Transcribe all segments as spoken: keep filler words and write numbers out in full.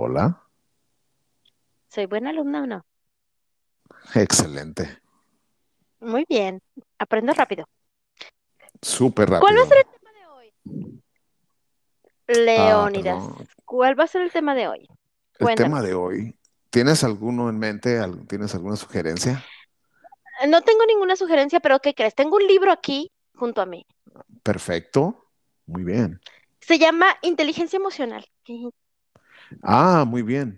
hola. ¿Soy buena alumna o no? Excelente. Muy bien. Aprendo rápido. Súper ¿Cuál va a ser rápido. el tema de hoy? Ah, Leónidas, perdón. ¿cuál va a ser el tema de hoy? El tema Cuéntame. de hoy, ¿tienes alguno en mente? Al- ¿Tienes alguna sugerencia? Eh, No tengo ninguna sugerencia, pero ¿qué crees? Tengo un libro aquí junto a mí. Perfecto. Muy bien. Se llama Inteligencia Emocional. Ujú. Ah, muy bien.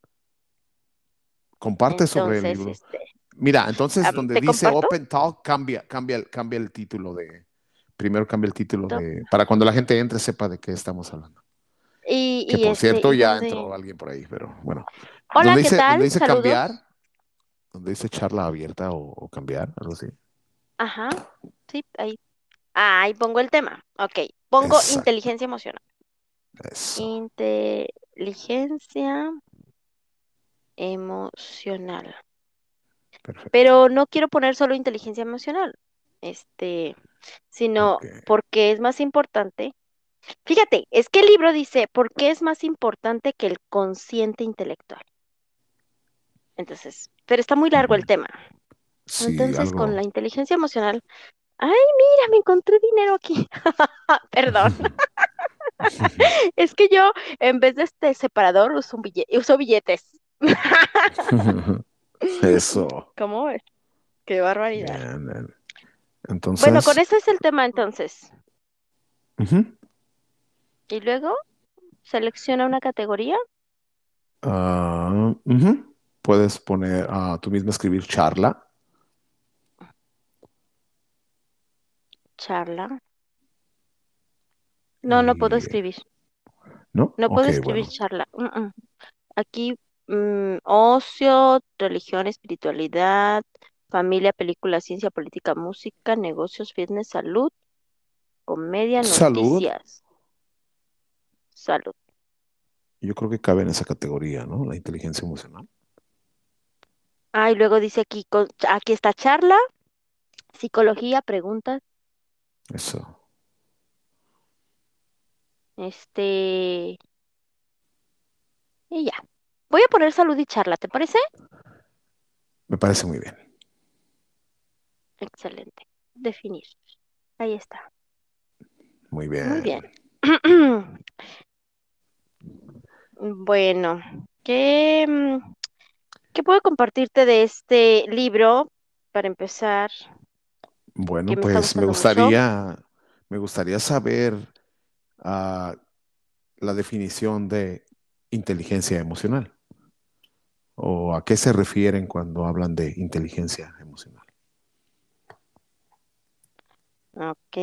Comparte sobre el Entonces, libro. este, Mira, entonces am, donde ¿te dice comparto? Open Talk, cambia, cambia, el- cambia el título de, primero cambia el título To- de, para cuando la gente entre sepa de qué estamos hablando. Y, Que y por este, cierto ¿y ya dónde? entró alguien por ahí, pero bueno. Hola, Donde ¿qué dice, donde tal? dice cambiar, Saludos. donde dice charla abierta o, o cambiar, algo así. Ajá. Sí, ahí. Ah, ahí pongo el tema. Ok. Pongo Exacto. inteligencia emocional. Eso. Inteligencia emocional. Perfecto. Pero no quiero poner solo inteligencia emocional, este, sino Ok. porque es más importante. Fíjate, es que el libro dice, ¿por qué es más importante que el consciente intelectual? Entonces, pero está muy largo el Ujú. tema. Sí, Entonces, con la algo. inteligencia emocional, ay, mira, me encontré dinero aquí. Perdón, es que yo en vez de este separador uso un billete, uso billetes. Eso. ¿Cómo ves? Qué barbaridad. Bien, bien. Bueno, con Entonces, ese es el tema entonces. ujú. Y luego selecciona una categoría. Ah, ujú. Puedes poner, ah, tú mismo escribir charla. Charla. No, no puedo Y, escribir. ¿no? No puedo Ok, escribir bueno. charla. Mm, mm. Aquí, mm, ocio, religión, espiritualidad, familia, película, ciencia, política, música, negocios, fitness, salud, comedia, Salud, noticias, salud. yo creo que cabe en esa categoría, ¿no? La inteligencia emocional. Ah, y luego dice aquí, con- aquí está charla, psicología, preguntas, Eso. este, y ya. Voy a poner salud y charla, ¿te parece? Me parece muy bien. Excelente. Definir. Ahí está. Muy Muy bien. bien. Bueno, ¿qué, mm, ¿qué puedo compartirte de este libro para empezar? Que Bueno, me está pues me gustando mucho. gustaría, me gustaría saber ah, la definición de inteligencia emocional o a qué se refieren cuando hablan de inteligencia emocional. Ok.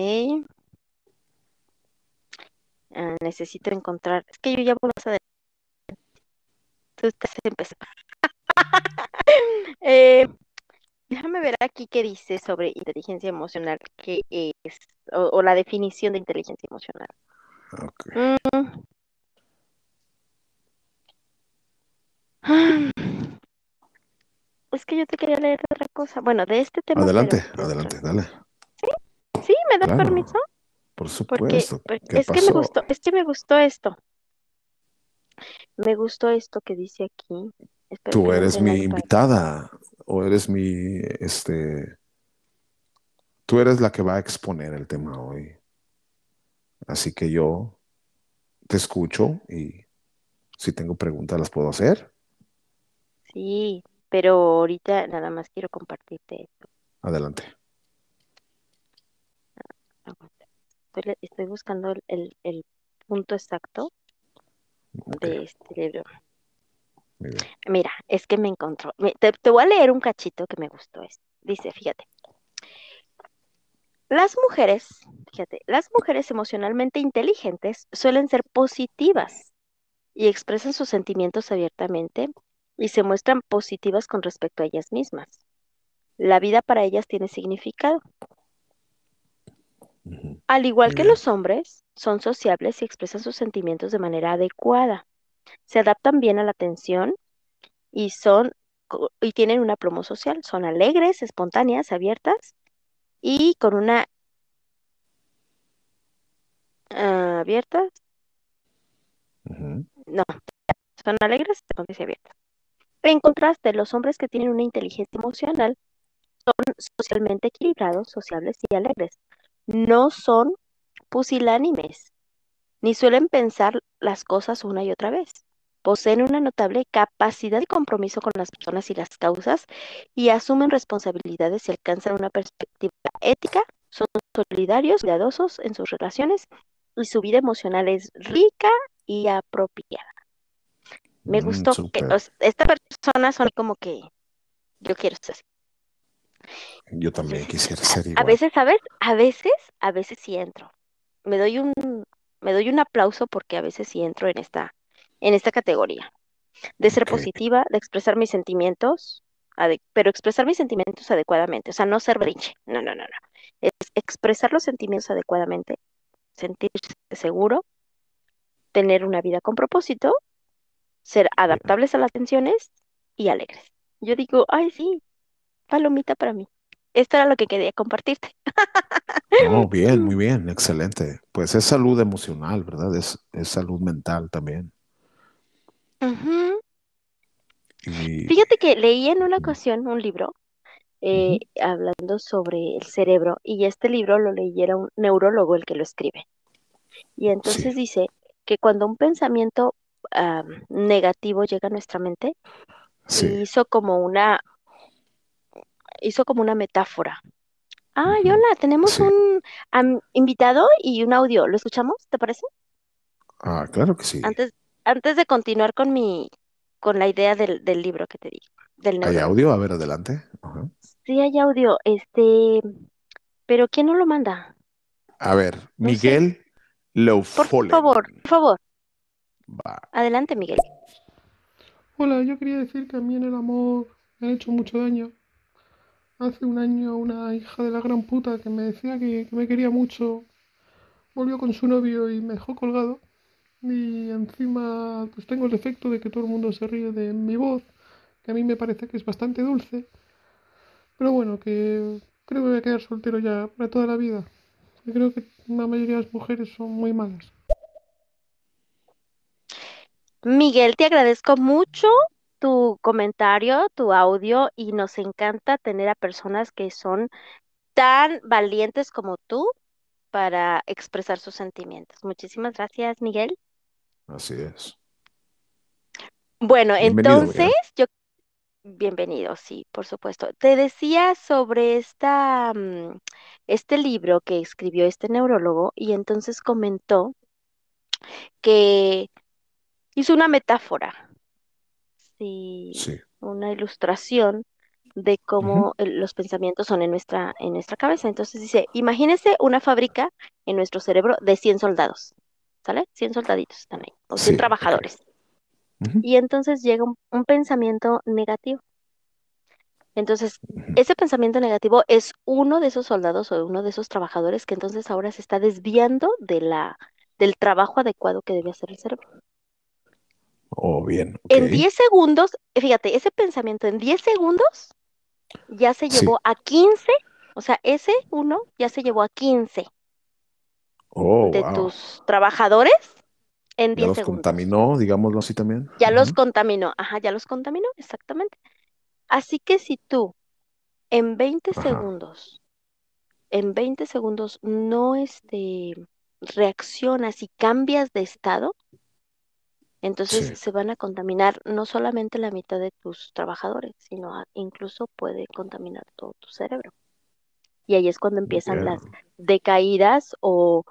Ah, necesito encontrar. Es que yo ya voy más adelante. Tú estás empezando. Eh, déjame ver aquí qué dice sobre inteligencia emocional, qué es, o, o la definición de inteligencia emocional. Ok. Mm, es que yo te quería leer de otra cosa. Bueno, de este tema, pero Adelante, de otras adelante, dale. cosas. ¿Sí? ¿Me das permiso? Claro, por Porque, supuesto. porque ¿Qué es que me pasó? gustó, es que me gustó esto. Me gustó esto que dice aquí. Espero que Tú no eres entre mi nadie para acá. invitada o eres mi, este, tú eres la que va a exponer el tema hoy. Así que yo te escucho y si tengo preguntas las puedo hacer. Sí, pero ahorita nada más quiero compartirte esto. Adelante. Aguanta. Estoy, le- estoy buscando el, el- el punto exacto Ok, de este libro. muy bien. Mira, es que me encontró. me- te, te voy a leer un cachito que me gustó. Esto. Dice, fíjate, las mujeres, fíjate, las mujeres emocionalmente inteligentes suelen ser positivas y expresan sus sentimientos abiertamente y se muestran positivas con respecto a ellas mismas. La vida para ellas tiene significado. Ujú. Al igual Muy que bien. los hombres, son sociables y expresan sus sentimientos de manera adecuada. Se adaptan bien a la atención y son co- y tienen una promo social. Son alegres, espontáneas, abiertas y con una ah, abiertas, Ujú. no, son alegres, de conciencia abierta. En contraste, los hombres que tienen una inteligencia emocional socialmente equilibrados, sociables y alegres. No son pusilánimes, ni suelen pensar las cosas una y otra vez. Poseen una notable capacidad de compromiso con las personas y las causas y asumen responsabilidades y alcanzan una perspectiva ética, son solidarios, cuidadosos en sus relaciones y su vida emocional es rica y apropiada. Me Mm, gustó que o súper. sea, esta persona son como que yo quiero ser así. Yo también Entonces, quisiera ser a igual. veces, ¿sabes? A veces, a veces sí entro. Me doy un, me doy un aplauso porque a veces sí entro en esta, en esta categoría de ser Ok. positiva, de expresar mis sentimientos, ade- pero expresar mis sentimientos adecuadamente, o sea, no ser brinche, no, no, no, no. Es expresar los sentimientos adecuadamente, sentirse seguro, tener una vida con propósito, ser Bien. adaptables a las tensiones y alegres. Yo digo, ay, sí, palomita para mí. Esto era lo que quería compartirte. Oh, bien, muy bien, excelente. Pues es salud emocional, ¿verdad? Es, es salud mental también. Ujú. Y Fíjate que leí en una ocasión un libro eh, ujú, hablando sobre el cerebro y este libro lo leyera un neurólogo el que lo escribe. Y sí, entonces dice que cuando un pensamiento ah, negativo llega a nuestra mente, sí, hizo como una, hizo como una metáfora. Ah, y ujú, hola, tenemos sí. un am- invitado y un audio. ¿Lo escuchamos? ¿Te parece? Ah, claro que sí. Antes, antes de continuar con mi, con la idea del, del libro que te di, del ¿Hay neurólogo. audio? A ver, adelante. Ajá. Sí hay audio, este, pero ¿quién no lo manda? A ver, No sé. Miguel Por favor, Leufolen. por favor. Va. Adelante, Miguel. Hola, yo quería decir que a mí en el amor me han hecho mucho daño. Hace un año una hija de la gran puta que me decía que, que me quería mucho volvió con su novio y me dejó colgado. Y encima pues tengo el defecto de que todo el mundo se ríe de mi voz, que a mí me parece que es bastante dulce. Pero bueno, que creo que voy a quedar soltero ya para toda la vida. Y creo que la mayoría de las mujeres son muy malas. Miguel, te agradezco mucho tu comentario, tu audio y nos encanta tener a personas que son tan valientes como tú para expresar sus sentimientos. Muchísimas gracias, Miguel. Así es. Bueno, Bienvenido, entonces, Miguel. yo, bienvenido, sí, por supuesto. Te decía sobre esta, mm, este libro que escribió este neurólogo y entonces comentó que hizo una metáfora, sí, Sí. una ilustración de Ujú, cómo el- los pensamientos son en nuestra, en nuestra cabeza. Entonces dice, imagínese una fábrica en nuestro cerebro de cien soldados, ¿sale? Cien soldaditos están ahí, o cien sí, ok. trabajadores. Ujú, Y entonces llega un, un pensamiento negativo. Entonces, ujú. ese pensamiento negativo es uno de esos soldados o uno de esos trabajadores que entonces ahora se está desviando de la, del trabajo adecuado que debe hacer el cerebro. Oh, bien, ok. En diez segundos, fíjate, ese pensamiento en diez segundos ya se Sí. llevó a quince, o sea, ese uno ya se llevó a quince Oh, de wow. tus trabajadores en Ya diez los segundos. contaminó, digámoslo así también. Ya los Ajá. contaminó, ajá, ya los contaminó, exactamente. Así que si tú en veinte Ajá. segundos, en veinte segundos no este, reaccionas y cambias de estado, entonces Sí. se van a contaminar no solamente la mitad de tus trabajadores, sino a- incluso puede contaminar todo tu cerebro. Y ahí es cuando empiezan las Bien. decaídas o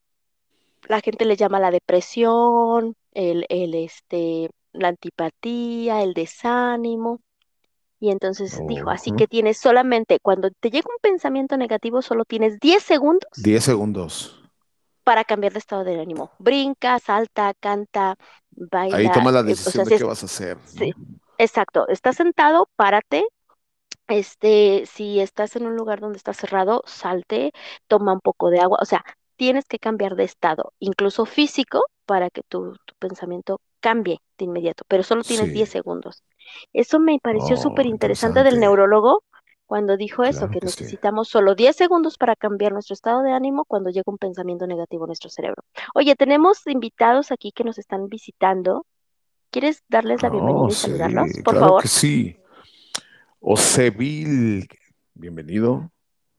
la gente le llama la depresión, el, el, este, la antipatía, el desánimo. Y entonces dijo, Oh, así que tienes solamente, cuando te llega un pensamiento negativo, solo tienes diez segundos diez segundos. para cambiar de estado de ánimo. Brinca, salta, canta, Ahí baila. tomas la eh, o decisión sea, de si qué es, vas a hacer, sí, ¿no? exacto, estás sentado, párate. Este, si estás en un lugar donde está cerrado, salte, toma un poco de agua. O sea, tienes que cambiar de estado, incluso físico, para que tu, tu pensamiento cambie de inmediato, pero solo tienes Sí. diez segundos. Eso me pareció súper Oh, interesante del interesante. neurólogo cuando dijo eso, Claro que que sí. necesitamos solo diez segundos para cambiar nuestro estado de ánimo cuando llega un pensamiento negativo a nuestro cerebro. Oye, tenemos invitados aquí que nos están visitando. ¿Quieres darles la Oh, bienvenida y sí, saludarlos, por claro favor? que sí. Osevil, bienvenido.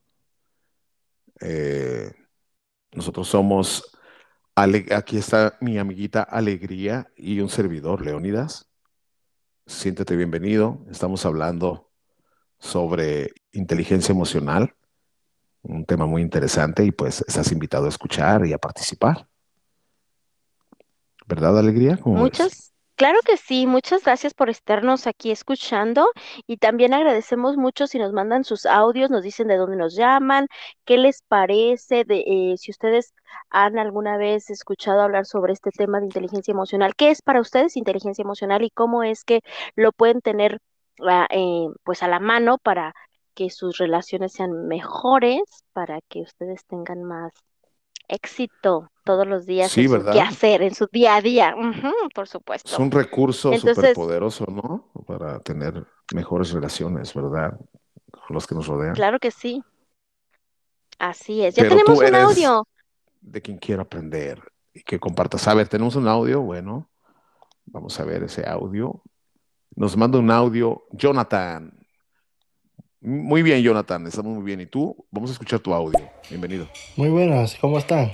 Eh, nosotros somos, Ale- aquí está mi amiguita Alegría y un servidor, Leónidas. Siéntete bienvenido. Estamos hablando sobre inteligencia emocional, un tema muy interesante y pues estás invitado a escuchar y a participar. ¿Verdad, Alegría? ¿Cómo ves? Muchas, claro que sí, muchas gracias por estarnos aquí escuchando y también agradecemos mucho si nos mandan sus audios, nos dicen de dónde nos llaman, qué les parece, de eh, si ustedes han alguna vez escuchado hablar sobre este tema de inteligencia emocional, qué es para ustedes inteligencia emocional y cómo es que lo pueden tener ah, eh, pues a la mano para que sus relaciones sean mejores, para que ustedes tengan más éxito todos los días en Sí, su ¿verdad? quehacer, en su día a día. Ujú, por Es supuesto. un recurso súper Entonces, poderoso, ¿no? Para tener mejores relaciones, ¿verdad? Con los que nos rodean. claro que sí, así es. Ya Pero tenemos tú un eres audio. de quien quiero aprender y que compartas. A ver, tenemos un audio, bueno, vamos a ver ese audio. Nos manda un audio Jonathan. Muy bien, Jonathan, estamos muy bien. ¿Y tú? Vamos a escuchar tu audio. Bienvenido. Muy buenas, ¿cómo están?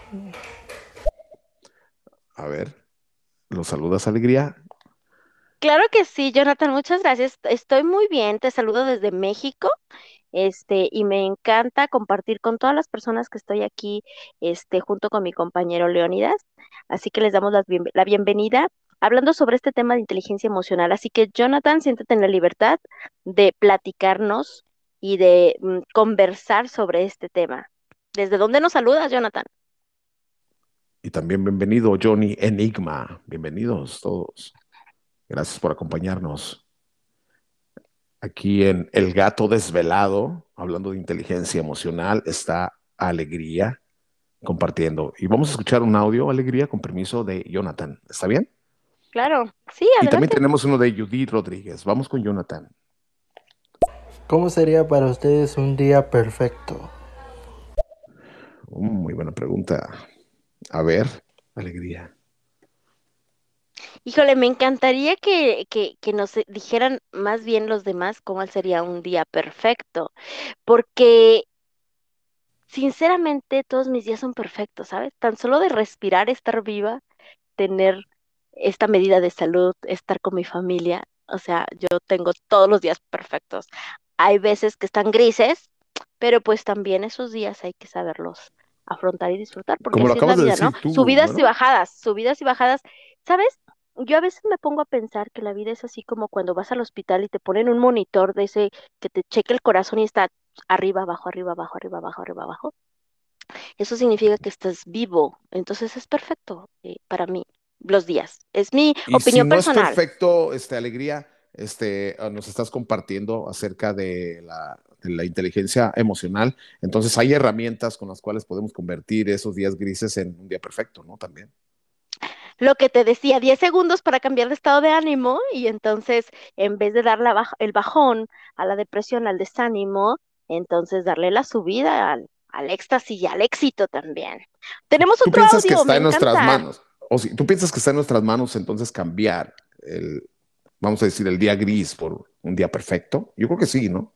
A ver, ¿los saludas, Alegría? Claro que sí, Jonathan, muchas gracias. Estoy muy bien, te saludo desde México. Este, y me encanta compartir con todas las personas que estoy aquí, este, junto con mi compañero Leonidas. Así que les damos la, bien- la bienvenida hablando sobre este tema de inteligencia emocional. Así que, Jonathan, siéntate en la libertad de platicarnos y de mm, conversar sobre este tema. ¿Desde dónde nos saludas, Jonathan? Y también bienvenido, Johnny Enigma. Bienvenidos todos. Gracias por acompañarnos aquí en El Gato Desvelado, hablando de inteligencia emocional. Está Alegría compartiendo. Y vamos a escuchar un audio, Alegría, con permiso de Jonathan. ¿Está bien? Claro, sí, Y también adelante. tenemos uno de Judith Rodríguez. Vamos con Jonathan. ¿Cómo sería para ustedes un día perfecto? Uh, muy buena pregunta. A ver, Alegría. Híjole, me encantaría que, que, que nos eh, dijeran más bien los demás cómo sería un día perfecto, porque sinceramente todos mis días son perfectos, ¿sabes? Tan solo de respirar, estar viva, tener esta medida de salud, estar con mi familia, o sea, yo tengo todos los días perfectos. Hay veces que están grises, pero pues también esos días hay que saberlos afrontar y disfrutar, porque Como lo así es la acabas de vida, ¿no? decir tú, Subidas y ¿no? bajadas, subidas y bajadas. ¿Sabes? Yo a veces me pongo a pensar que la vida es así como cuando vas al hospital y te ponen un monitor de ese que te cheque el corazón y está arriba, abajo, arriba, abajo, arriba, abajo, arriba, abajo. Eso significa que estás vivo. Entonces es perfecto eh, para mí los días. Es mi Y si opinión no es personal. perfecto, este, Alegría, este, ah, nos estás compartiendo acerca de la, de la inteligencia emocional. Entonces hay herramientas con las cuales podemos convertir esos días grises en un día perfecto, ¿no? También. Lo que te decía, diez segundos para cambiar de estado de ánimo y entonces en vez de dar la baj- el bajón a la depresión, al desánimo, entonces darle la subida al, al éxtasis y al éxito también. Tenemos ¿Tú otro piensas que audio, está me en nuestras encanta. manos? O si tú piensas que está en nuestras manos, entonces cambiar el, vamos a decir, el día gris por un día perfecto. Yo creo que sí, ¿no?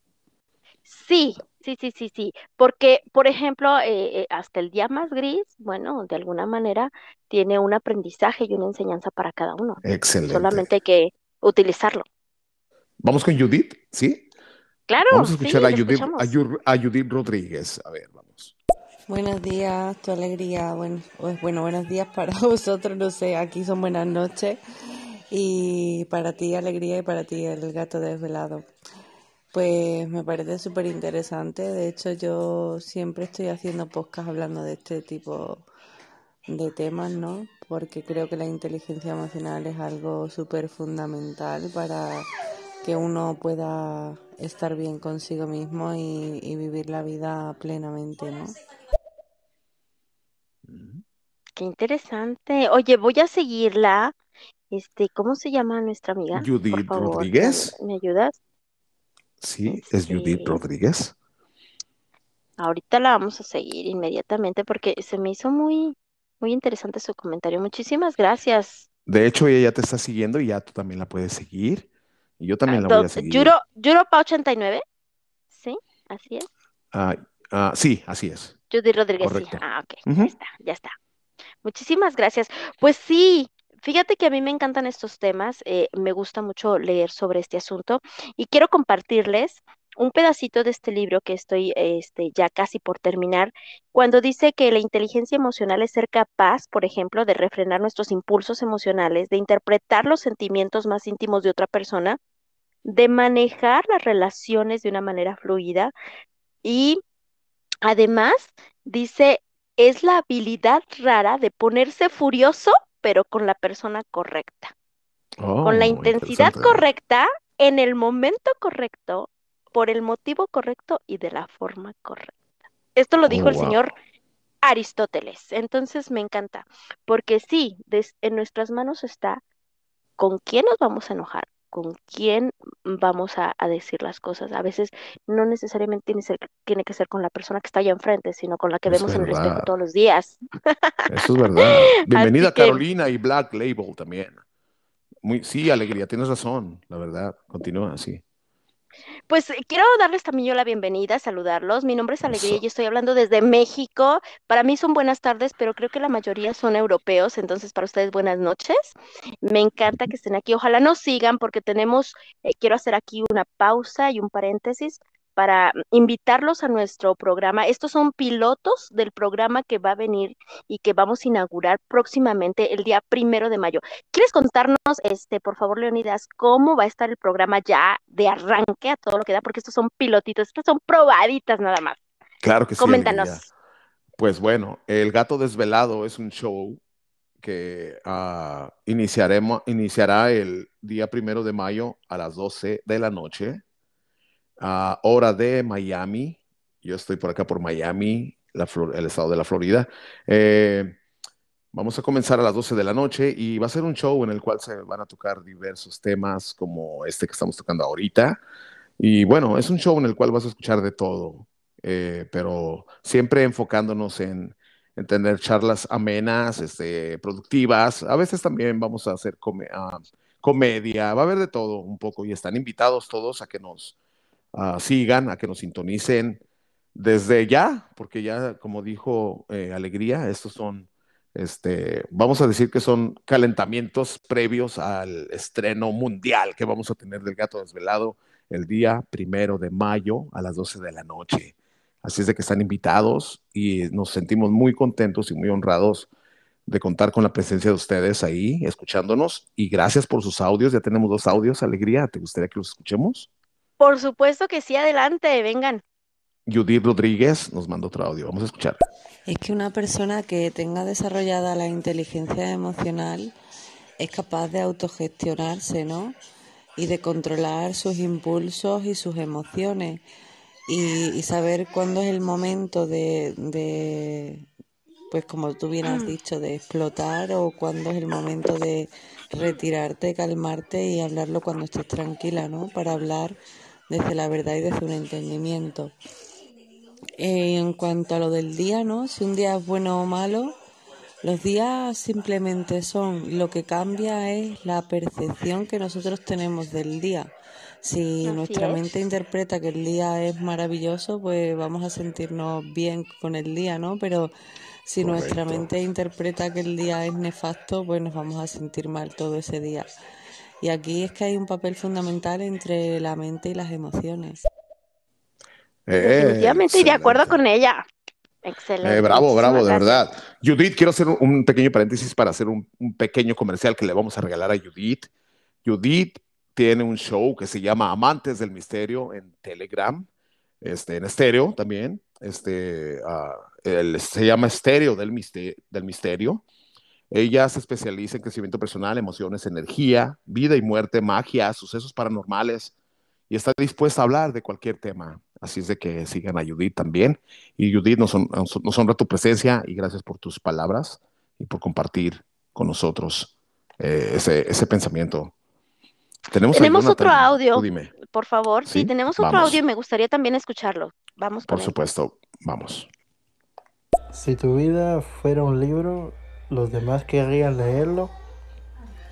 Sí, sí, sí, sí, sí, porque, por ejemplo, eh, eh, hasta el día más gris, bueno, de alguna manera tiene un aprendizaje y una enseñanza para cada uno. Excelente. Solamente hay que utilizarlo. Vamos con Judith, ¿sí? Vamos Claro, a sí, escuchar a le Judith, a, escuchamos. Yu- a Judith Rodríguez. A ver, vamos. Buenos días, tu alegría. Bueno, pues, bueno, buenos días para vosotros, no sé, aquí son buenas noches. Y para ti, alegría, y para ti, el gato desvelado. Pues me parece súper interesante. De hecho, yo siempre estoy haciendo podcast hablando de este tipo de temas, ¿no? Porque creo que la inteligencia emocional es algo súper fundamental para que uno pueda estar bien consigo mismo y, y vivir la vida plenamente, ¿no? Qué interesante. Oye, voy a seguirla. Este, ¿cómo se llama nuestra amiga? Por Judith favor, ¿me, Rodríguez. me ayudas? Sí, es Judith Este, Rodríguez. ahorita la vamos a seguir inmediatamente porque se me hizo muy, muy interesante su comentario. Muchísimas gracias. De hecho, ella ya te está siguiendo y ya tú también la puedes seguir. Y yo Ah, también la voy a do- seguir. Yuro, Yuropa ochenta y nueve, ¿sí? Así es. Ah, ah, sí, así es. Judy Rodríguez, sí. Correcto. Ah, ok, ya Ujú. está, ya está. Muchísimas gracias. Pues sí, fíjate que a mí me encantan estos temas, eh, me gusta mucho leer sobre este asunto y quiero compartirles un pedacito de este libro que estoy este, ya casi por terminar, cuando dice que la inteligencia emocional es ser capaz, por ejemplo, de refrenar nuestros impulsos emocionales, de interpretar los sentimientos más íntimos de otra persona, de manejar las relaciones de una manera fluida y además, dice, es la habilidad rara de ponerse furioso, pero con la persona correcta, con la Oh, intensidad interesante. correcta, en el momento correcto, por el motivo correcto y de la forma correcta. Esto lo dijo Oh, el señor wow. Aristóteles. Entonces me encanta, porque sí, des- en nuestras manos está con quién nos vamos a enojar, con quién vamos a, a decir las cosas. A veces no necesariamente tiene, ser- tiene que ser con la persona que está allá enfrente, sino con la que Es vemos en el espejo verdad. todos los días. Eso es verdad. Así Bienvenida que, Carolina y Black Label también. Muy, sí, Alegría, tienes razón, la verdad. Continúa así. pues eh, quiero darles también yo la bienvenida, saludarlos. Mi nombre es Alegría y Eso. estoy hablando desde México. Para mí son buenas tardes, pero creo que la mayoría son europeos, entonces para ustedes buenas noches. Me encanta que estén aquí. Ojalá nos sigan porque tenemos, eh, quiero hacer aquí una pausa y un paréntesis para invitarlos a nuestro programa. Estos son pilotos del programa que va a venir y que vamos a inaugurar próximamente el día primero de mayo. ¿Quieres contarnos, este, por favor, Leonidas, cómo va a estar el programa ya de arranque a todo lo que da? Porque estos son pilotitos, estos son probaditas nada más. Claro que sí, Alegría. Coméntanos. Pues bueno, El Gato Desvelado es un show que ah, iniciaremos, iniciará el día primero de mayo a las doce de la noche, a hora de Miami. Yo estoy por acá por Miami, la Flor- el estado de la Florida. Eh, Vamos a comenzar a las doce de la noche y va a ser un show en el cual se van a tocar diversos temas como este que estamos tocando ahorita. Y bueno, es un show en el cual vas a escuchar de todo, eh, pero siempre enfocándonos en, en tener charlas amenas, este, productivas. A veces también vamos a hacer come- ah, comedia, va a haber de todo un poco y están invitados todos a que nos ah, sigan, a que nos sintonicen desde ya, porque ya, como dijo eh, Alegría, estos son, este, vamos a decir que son calentamientos previos al estreno mundial que vamos a tener del Gato Desvelado el día primero de mayo a las doce de la noche. Así es de que están invitados y nos sentimos muy contentos y muy honrados de contar con la presencia de ustedes ahí, escuchándonos. Y gracias por sus audios. Ya tenemos dos audios, Alegría. ¿Te gustaría que los escuchemos? Por supuesto que sí, adelante, vengan. Judith Rodríguez nos mandó otro audio. Vamos a escuchar. Es que una persona que tenga desarrollada la inteligencia emocional es capaz de autogestionarse, ¿no? Y de controlar sus impulsos y sus emociones y, y saber cuándo es el momento de, de, pues como tú bien has dicho, de explotar o cuándo es el momento de retirarte, calmarte y hablarlo cuando estés tranquila, ¿no? Para hablar desde la verdad y desde un entendimiento. Eh, en cuanto a lo del día, ¿no? Si un día es bueno o malo, los días simplemente son, lo que cambia es la percepción que nosotros tenemos del día. Si Así nuestra es. mente interpreta que el día es maravilloso, pues vamos a sentirnos bien con el día, ¿no? Pero si nuestra Correcto. mente interpreta que el día es nefasto, pues nos vamos a sentir mal todo ese día. Y aquí es que hay un papel fundamental entre la mente y las emociones. Eh, Definitivamente y de acuerdo excelente. con ella. Eh, Excelente, bravo, bravo, muchísimas de gracias. verdad. Judith, quiero hacer un, un pequeño paréntesis para hacer un, un pequeño comercial que le vamos a regalar a Judith. Judith tiene un show que se llama Amantes del Misterio en Telegram, este, en estéreo también. Este, ah, el- se llama Estéreo del, Miste- del Misterio. Ella se especializa en crecimiento personal, emociones, energía, vida y muerte, magia, sucesos paranormales y está dispuesta a hablar de cualquier tema. Así es de que sigan a Judith también. Y Judith, nos, hon- nos honra tu presencia y gracias por tus palabras y por compartir con nosotros eh, ese, ese pensamiento. Tenemos a Tenemos otro Jonathan, tú audio, dime, por favor. Sí, ¿sí? tenemos otro audio y Vamos, me gustaría también escucharlo. Vamos por con él. supuesto, vamos. Si tu vida fuera un libro, ¿los demás querrían leerlo?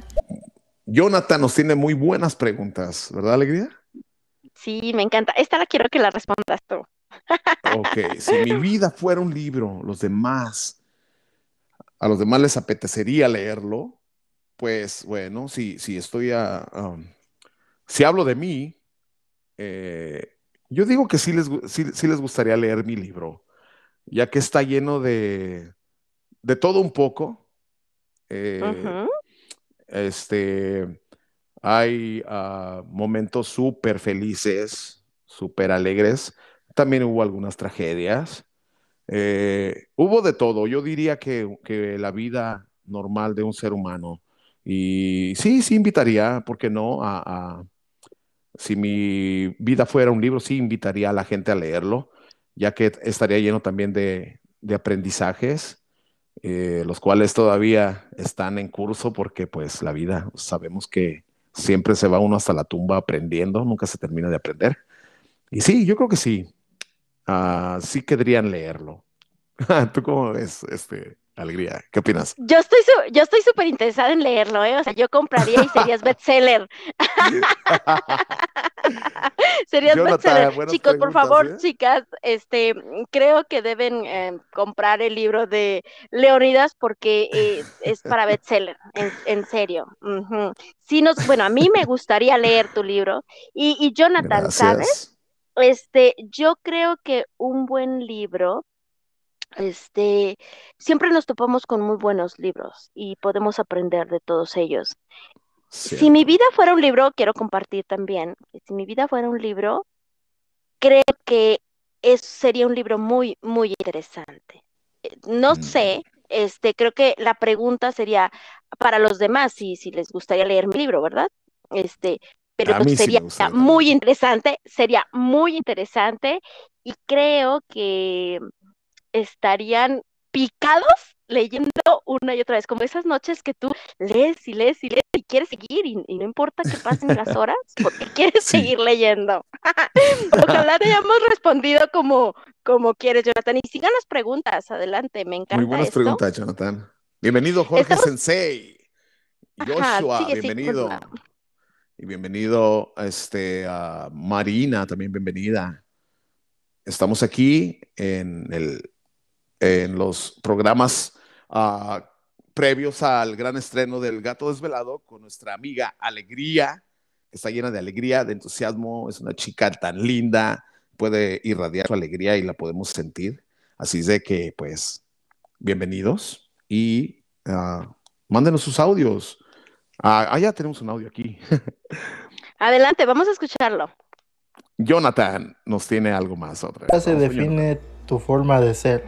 Jonathan nos tiene muy buenas preguntas, ¿verdad, Alegría? Sí, me encanta. Esta la quiero que la respondas tú. Ok, si mi vida fuera un libro, los demás, a los demás les apetecería leerlo, pues bueno, si, si estoy a, um, si hablo de mí, eh, yo digo que sí les, sí, sí les gustaría leer mi libro, ya que está lleno de, de todo un poco. Eh, Ujú. este, hay uh, momentos súper felices, súper alegres. También hubo algunas tragedias. Eh, hubo de todo. Yo diría que, que la vida normal de un ser humano. Y sí, sí invitaría, ¿por qué no? A, a, si mi vida fuera un libro, sí invitaría a la gente a leerlo, ya que estaría lleno también de, de aprendizajes, eh, los cuales todavía están en curso porque pues la vida, sabemos que siempre se va uno hasta la tumba aprendiendo, nunca se termina de aprender. Y sí, yo creo que sí, uh, sí querrían leerlo. ¿Tú cómo ves, este, Alegría? ¿Qué opinas? Yo estoy su- yo estoy súper interesada en leerlo, ¿eh? O sea, yo compraría y serías bestseller. Serías bestseller. Jonathan, buenas Chicos, por preguntas, favor, ¿eh? chicas, este, mm, creo que deben eh, comprar el libro de Leonidas porque eh, es para bestseller, en, en serio. Ujú. Sí nos, bueno, a mí me gustaría leer tu libro. Y, y Jonathan, ¿sabes? Gracias. Este, yo creo que un buen libro, este, siempre nos topamos con muy buenos libros y podemos aprender de todos ellos. Si mi Cierto. vida fuera un libro, quiero compartir también, que si mi vida fuera un libro, creo que es, sería un libro muy, muy interesante. Eh, No Mm. sé, este, creo que la pregunta sería para los demás, si, si les gustaría leer mi libro, ¿verdad? Este, pero A mí sí sería me gustaría muy también. interesante, sería muy interesante y creo que estarían picados leyendo una y otra vez, como esas noches que tú lees y lees y lees y quieres seguir y, y no importa que pasen las horas porque quieres Sí. seguir leyendo. Ojalá te hayamos respondido como, como quieres, Jonathan. Y sigan las preguntas, adelante, me Muy encanta buenas esto. preguntas, Jonathan. Bienvenido, Jorge Estamos, Sensei. ajá, Joshua, sigue, sigue, continúa. bienvenido. Y bienvenido este, a Marina, también bienvenida. Estamos aquí en, el, en los programas uh, previos al gran estreno del Gato Desvelado con nuestra amiga Alegría, que está llena de alegría, de entusiasmo. Es una chica tan linda, puede irradiar su alegría y la podemos sentir. Así es de que, pues, bienvenidos y uh, mándenos sus audios. Ah, ah, ya tenemos un audio aquí. Adelante, vamos a escucharlo. Jonathan nos tiene algo más otra ¿Qué vez. se Vamos con Jonathan. define tu forma de ser?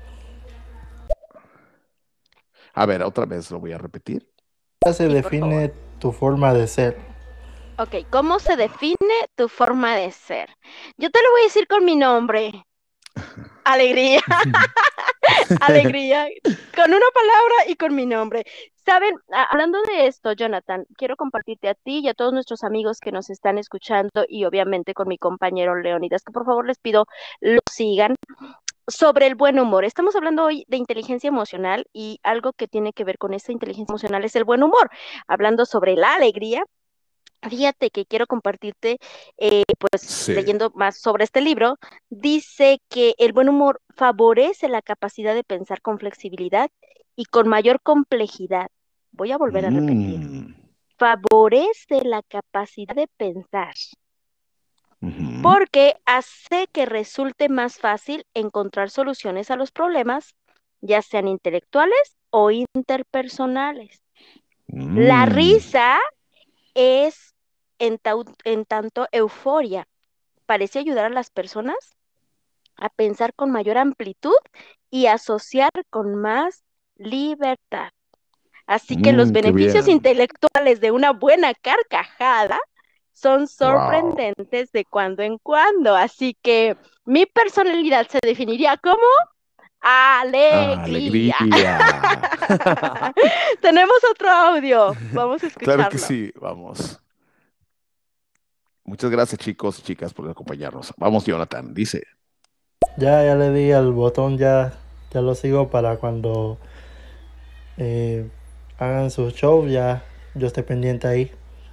A ver, otra vez lo voy a repetir. ¿Qué se Sí, por favor. define tu forma de ser? Ok, ¿cómo se define tu forma de ser? Yo te lo voy a decir con mi nombre. Alegría. Alegría, con una palabra y con mi nombre. Saben, A- hablando de esto, Jonathan, quiero compartirte a ti y a todos nuestros amigos que nos están escuchando y obviamente con mi compañero Leonidas, que por favor les pido lo sigan sobre el buen humor. Estamos hablando hoy de inteligencia emocional y algo que tiene que ver con esta inteligencia emocional es el buen humor. Hablando sobre la alegría. Fíjate que quiero compartirte, eh, pues Sí. leyendo más sobre este libro, dice que el buen humor favorece la capacidad de pensar con flexibilidad y con mayor complejidad. Voy a volver a repetir, Mm. favorece la capacidad de pensar Ujú. porque hace que resulte más fácil encontrar soluciones a los problemas, ya sean intelectuales o interpersonales. La Mm. risa es en, tau- en tanto euforia. Parece ayudar a las personas a pensar con mayor amplitud y asociar con más libertad. Así que los Mm, qué beneficios bien. intelectuales de una buena carcajada son Wow. sorprendentes de cuando en cuando. Así que mi personalidad se definiría como alegría. Alegría. Tenemos otro audio. Vamos a Claro que escucharlo. sí, vamos. Muchas gracias, chicos y chicas, por acompañarnos. Vamos, Jonathan, dice. Ya, ya le di al botón, ya, ya lo sigo para cuando eh, hagan su show, ya, yo estoy pendiente ahí.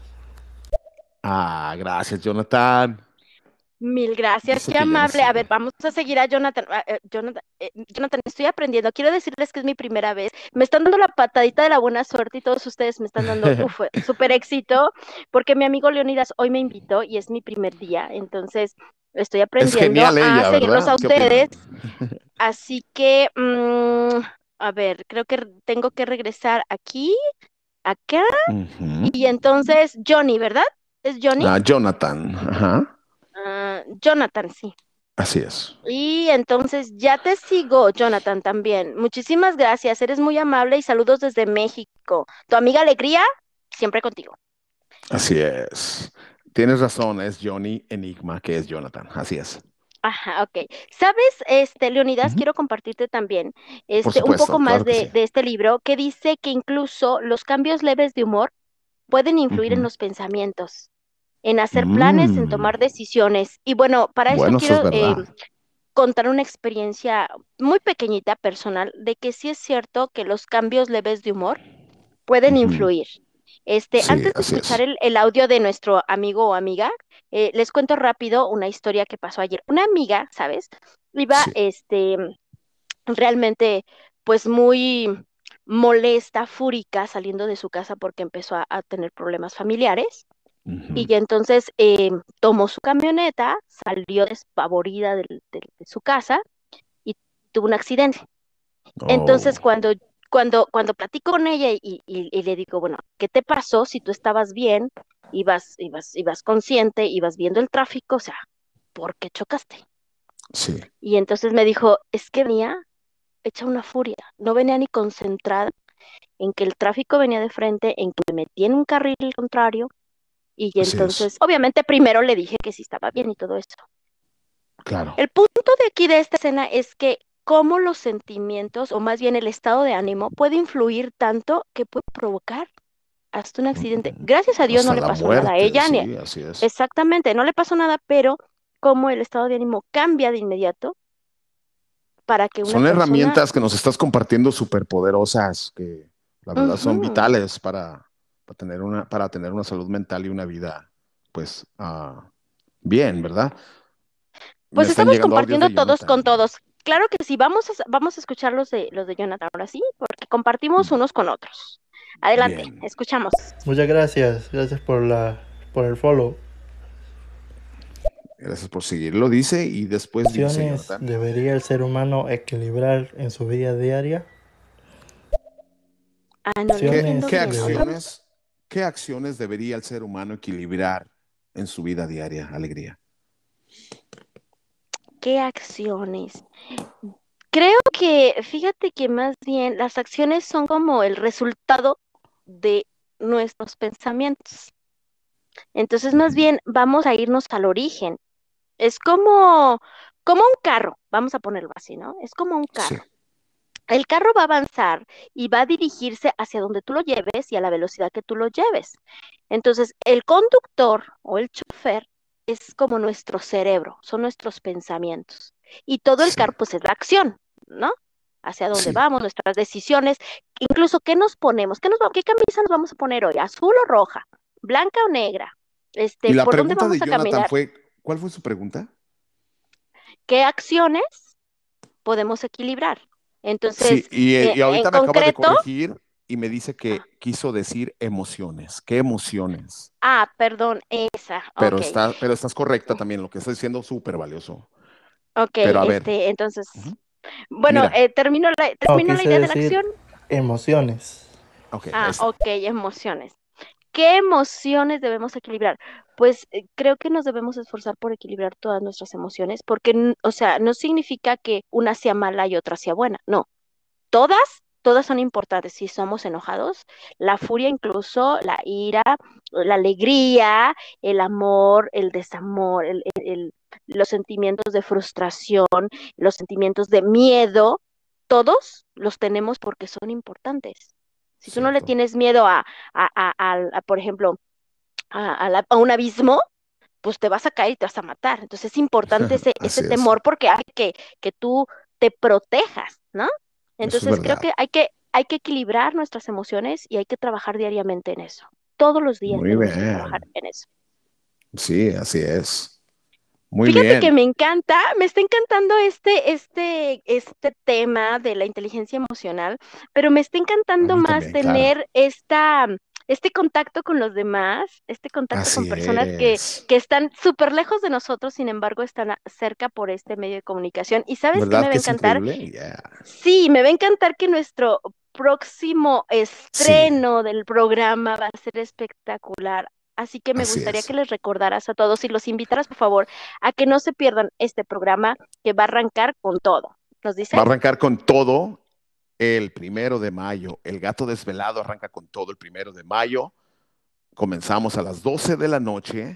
Ah, gracias, Jonathan. Mil gracias, Dice qué que ya no amable. A ver, sigue. vamos a seguir a Jonathan. Ah, eh, Jonathan, eh, Jonathan, estoy aprendiendo. Quiero decirles que es mi primera vez. Me están dando la patadita de la buena suerte y todos ustedes me están dando, uf, súper éxito, porque mi amigo Leonidas hoy me invitó y es mi primer día. Entonces, estoy Es aprendiendo genial a ella, seguirlos a ¿verdad? ¿Qué opinan? ustedes. Así que, mm, a ver, creo que tengo que regresar aquí, acá. Ujú. Y entonces, Johnny, ¿verdad? ¿Es Johnny? Ah, Jonathan. Ajá. Ah, Jonathan, sí. Así es. Y entonces ya te sigo, Jonathan, también. Muchísimas gracias, eres muy amable y saludos desde México. Tu amiga Alegría, siempre contigo. Así es. Tienes razón, es Johnny Enigma, que es Jonathan. Así es. Ajá, ok. ¿Sabes, este, Leonidas? Ujú. Quiero compartirte también Por este, un poco supuesto, más claro que de, sí. de este libro que dice que incluso los cambios leves de humor pueden influir en Ujú. los pensamientos, en hacer planes, en Mm. tomar decisiones. Y bueno, para esto Bueno, eso es quiero eh, verdad. contar una experiencia muy pequeñita, personal, de que sí es cierto que los cambios leves de humor pueden Ujú. influir. Este, Sí, antes de así escuchar es. el, el audio de nuestro amigo o amiga, eh, les cuento rápido una historia que pasó ayer. Una amiga, ¿sabes? Iba, Sí. este, realmente, pues muy molesta, fúrica, saliendo de su casa porque empezó a, a tener problemas familiares. Y Ujú. ya entonces eh, tomó su camioneta, salió despavorida del- del- de su casa y tuvo un accidente. Oh, Entonces, cuando, cuando, cuando platico con ella y, y- y le digo, bueno, ¿qué te pasó si tú estabas bien, ibas, ibas, ibas consciente, ibas viendo el tráfico? O sea, ¿por qué chocaste? sí. Y entonces me dijo, es que venía hecha una furia, no venía ni concentrada en que el tráfico venía de frente, en que me metí en un carril contrario, y Así es. entonces, obviamente, primero le dije que sí estaba bien y todo eso. Claro. El punto de aquí de esta escena es que cómo los sentimientos, o más bien el estado de ánimo, puede influir tanto que puede provocar hasta un accidente. Ujú. Gracias a Dios no Hasta le la pasó nada a muerte, ella, ni sí, así es. exactamente, no le pasó nada, pero cómo el estado de ánimo cambia de inmediato para que una Son persona, herramientas que nos estás compartiendo súper poderosas, que la verdad son ujú, vitales para, para tener una, para tener una salud mental y una vida, pues, ah, bien, ¿verdad? Me pues están estamos llegando audios compartiendo de todos con Jonathan. todos. Claro que sí, vamos a, vamos a escuchar los de, los de Jonathan ahora sí, porque compartimos unos con otros. Adelante, Bien, escuchamos. Muchas gracias, gracias por la, por el follow. gracias por seguirlo, dice, y después dice ¿Acciones Jonathan, debería el ser humano equilibrar en su vida diaria? Ah, no lo ¿qué, entiendo Acciones qué bien. Otra debería... vez. acciones, qué acciones debería el ser humano equilibrar en su vida diaria, Alegría? ¿Qué acciones? Creo que, fíjate que más bien las acciones son como el resultado de nuestros pensamientos. Entonces, más Ujú. bien vamos a irnos al origen. Es como, como un carro, vamos a ponerlo así, ¿no? Es como un Sí, carro. El carro va a avanzar y va a dirigirse hacia donde tú lo lleves y a la velocidad que tú lo lleves. Entonces, el conductor o el chofer es como nuestro cerebro, son nuestros pensamientos. Y todo el sí, carro, pues, es la acción, ¿no? Hacia dónde sí. vamos, nuestras decisiones, incluso qué nos ponemos, qué, nos, va- qué camisa nos vamos a poner hoy, azul o roja, blanca o negra, Y este, la por dónde pregunta de vamos a Jonathan caminar, fue, ¿cuál fue su pregunta? qué acciones podemos equilibrar. Sí, Entonces, y, eh, eh, y en ahorita me acaba de concreto, corregir y me dice ah, que quiso decir emociones. ¿Qué emociones? ah, perdón, esa, Pero ok. está, pero estás correcta también, lo que estás diciendo súper valioso. Ok, Pero a ver, este, entonces, ujú. bueno, Mira, eh, termino la, No, termino la quise idea de la acción. decir emociones. ok, ahí Ah, está. ok, emociones. ¿Qué emociones debemos equilibrar? Pues eh, creo que nos debemos esforzar por equilibrar todas nuestras emociones, porque, n- o sea, no significa que una sea mala y otra sea buena, no. Todas, todas son importantes. Si somos enojados, la furia incluso, la ira, la alegría, el amor, el desamor, el- el- el- los sentimientos de frustración, los sentimientos de miedo, todos los tenemos porque son importantes. Si tú no le Cierto. tienes miedo a, a, a- a- a, por ejemplo, a, a la- a un abismo, pues te vas a caer y te vas a matar. Entonces es importante ese, ese Así es. temor porque hace que, que tú te protejas, ¿no? Eso es Entonces creo verdad. que hay que hay que equilibrar nuestras emociones y hay que trabajar diariamente en eso. Todos los días Muy tenemos que trabajar bien. en eso. Sí, así es. Muy Fíjate que bien. me encanta, me está encantando este, este, este tema de la inteligencia emocional, pero me está A encantando mí más también, claro. tener esta, este contacto con los demás, este contacto con Así personas que, es. que están súper lejos de nosotros, sin embargo, están a- cerca por este medio de comunicación. ¿Y sabes qué me ¿Verdad va a que es encantar? increíble? Yeah. Sí, me va a encantar que nuestro próximo Sí, estreno del programa va a ser espectacular. Así que me así gustaría que es. les recordaras a todos y los invitaras, por favor, a que no se pierdan este programa que va a arrancar con todo. ¿Nos Va a dices? arrancar con todo el primero de mayo. El Gato Desvelado arranca con todo el primero de mayo. Comenzamos a las doce de la noche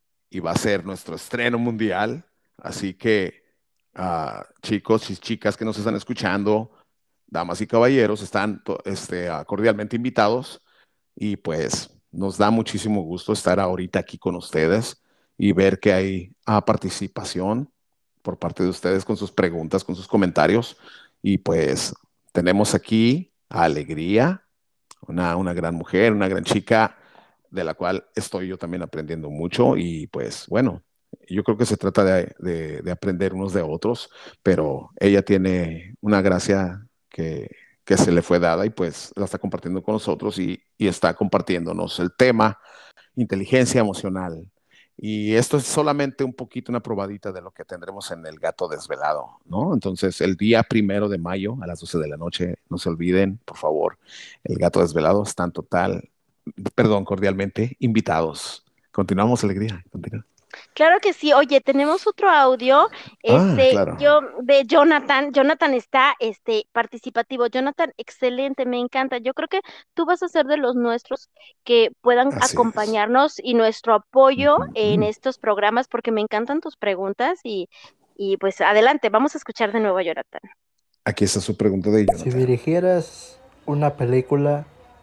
y va a ser nuestro estreno mundial. Así que, uh, chicos y chicas que nos están escuchando, damas y caballeros, están este, uh, cordialmente invitados y pues nos da muchísimo gusto estar ahorita aquí con ustedes y ver que hay uh, participación por parte de ustedes con sus preguntas, con sus comentarios y pues tenemos aquí a Alegría, una, una gran mujer, una gran chica de la cual estoy yo también aprendiendo mucho y pues bueno, yo creo que se trata de, de, de aprender unos de otros, pero ella tiene una gracia que, que se le fue dada y pues la está compartiendo con nosotros y, y está compartiéndonos el tema inteligencia emocional. Y esto es solamente un poquito una probadita de lo que tendremos en el Gato Desvelado, ¿no? Entonces, el día primero de mayo a las doce de la noche, no se olviden, por favor, el Gato Desvelado están total, perdón, cordialmente invitados. Continuamos, Alegría. Continúa. Claro que sí. Oye, tenemos otro audio, Ah, este, claro. yo, de Jonathan. Jonathan está, este, participativo. Jonathan, excelente, me encanta. Yo creo que tú vas a ser de los nuestros que puedan Así es. acompañarnos y nuestro apoyo Uh en -huh. estos programas porque me encantan tus preguntas y, y pues adelante, vamos a escuchar de nuevo a Jonathan. Aquí está su pregunta de Si Jonathan. dirigieras una película,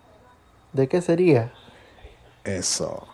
¿de qué sería? Eso.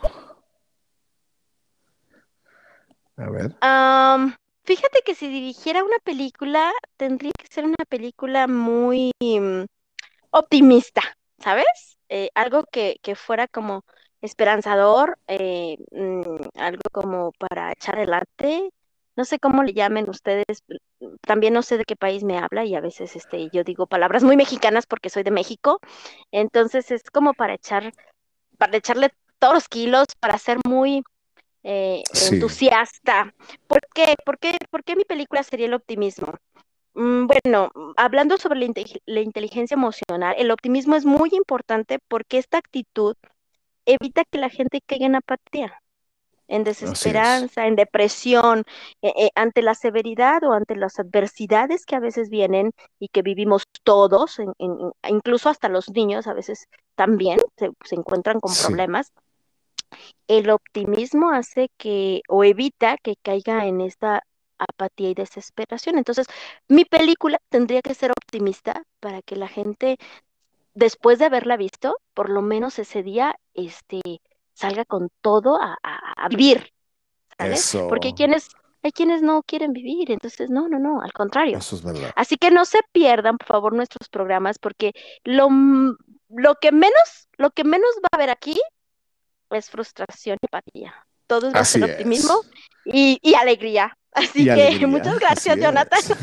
A ver. Am, fíjate que si dirigiera una película, tendría que ser una película muy mm, optimista, ¿sabes? Eh, algo que, que fuera como esperanzador, eh, mm, algo como para echar adelante. No sé cómo le llamen ustedes, mm, también no sé de qué país me habla y a veces este, yo digo palabras muy mexicanas porque soy de México, entonces es como para echar, para echarle todos los kilos, para ser muy eh, Sí. entusiasta. ¿Por qué? ¿Por qué? ¿Por qué mi película sería el optimismo? Mm, Bueno, mm, hablando sobre la, inte- la inteligencia emocional, el optimismo es muy importante porque esta actitud evita que la gente caiga en apatía, en Así es. desesperanza, en depresión, eh, eh, ante la severidad o ante las adversidades que a veces vienen y que vivimos todos, en- en- incluso hasta los niños a veces también se, se encuentran con Sí. problemas. El optimismo hace que o evita que caiga en esta apatía y desesperación. Entonces, mi película tendría que ser optimista para que la gente, después de haberla visto, por lo menos ese día, este, salga con todo a, a- a vivir, ¿sale? Porque hay Eso. quienes, hay quienes no quieren vivir, entonces, no, no, no, al contrario. Eso es verdad. Así que no se pierdan, por favor, nuestros programas, porque lo, m- lo que menos, lo que menos va a haber aquí es frustración y apatía. Todo va a ser Así optimismo es. y, y alegría. Así Y que muchas alegría, así gracias, Jonathan. es.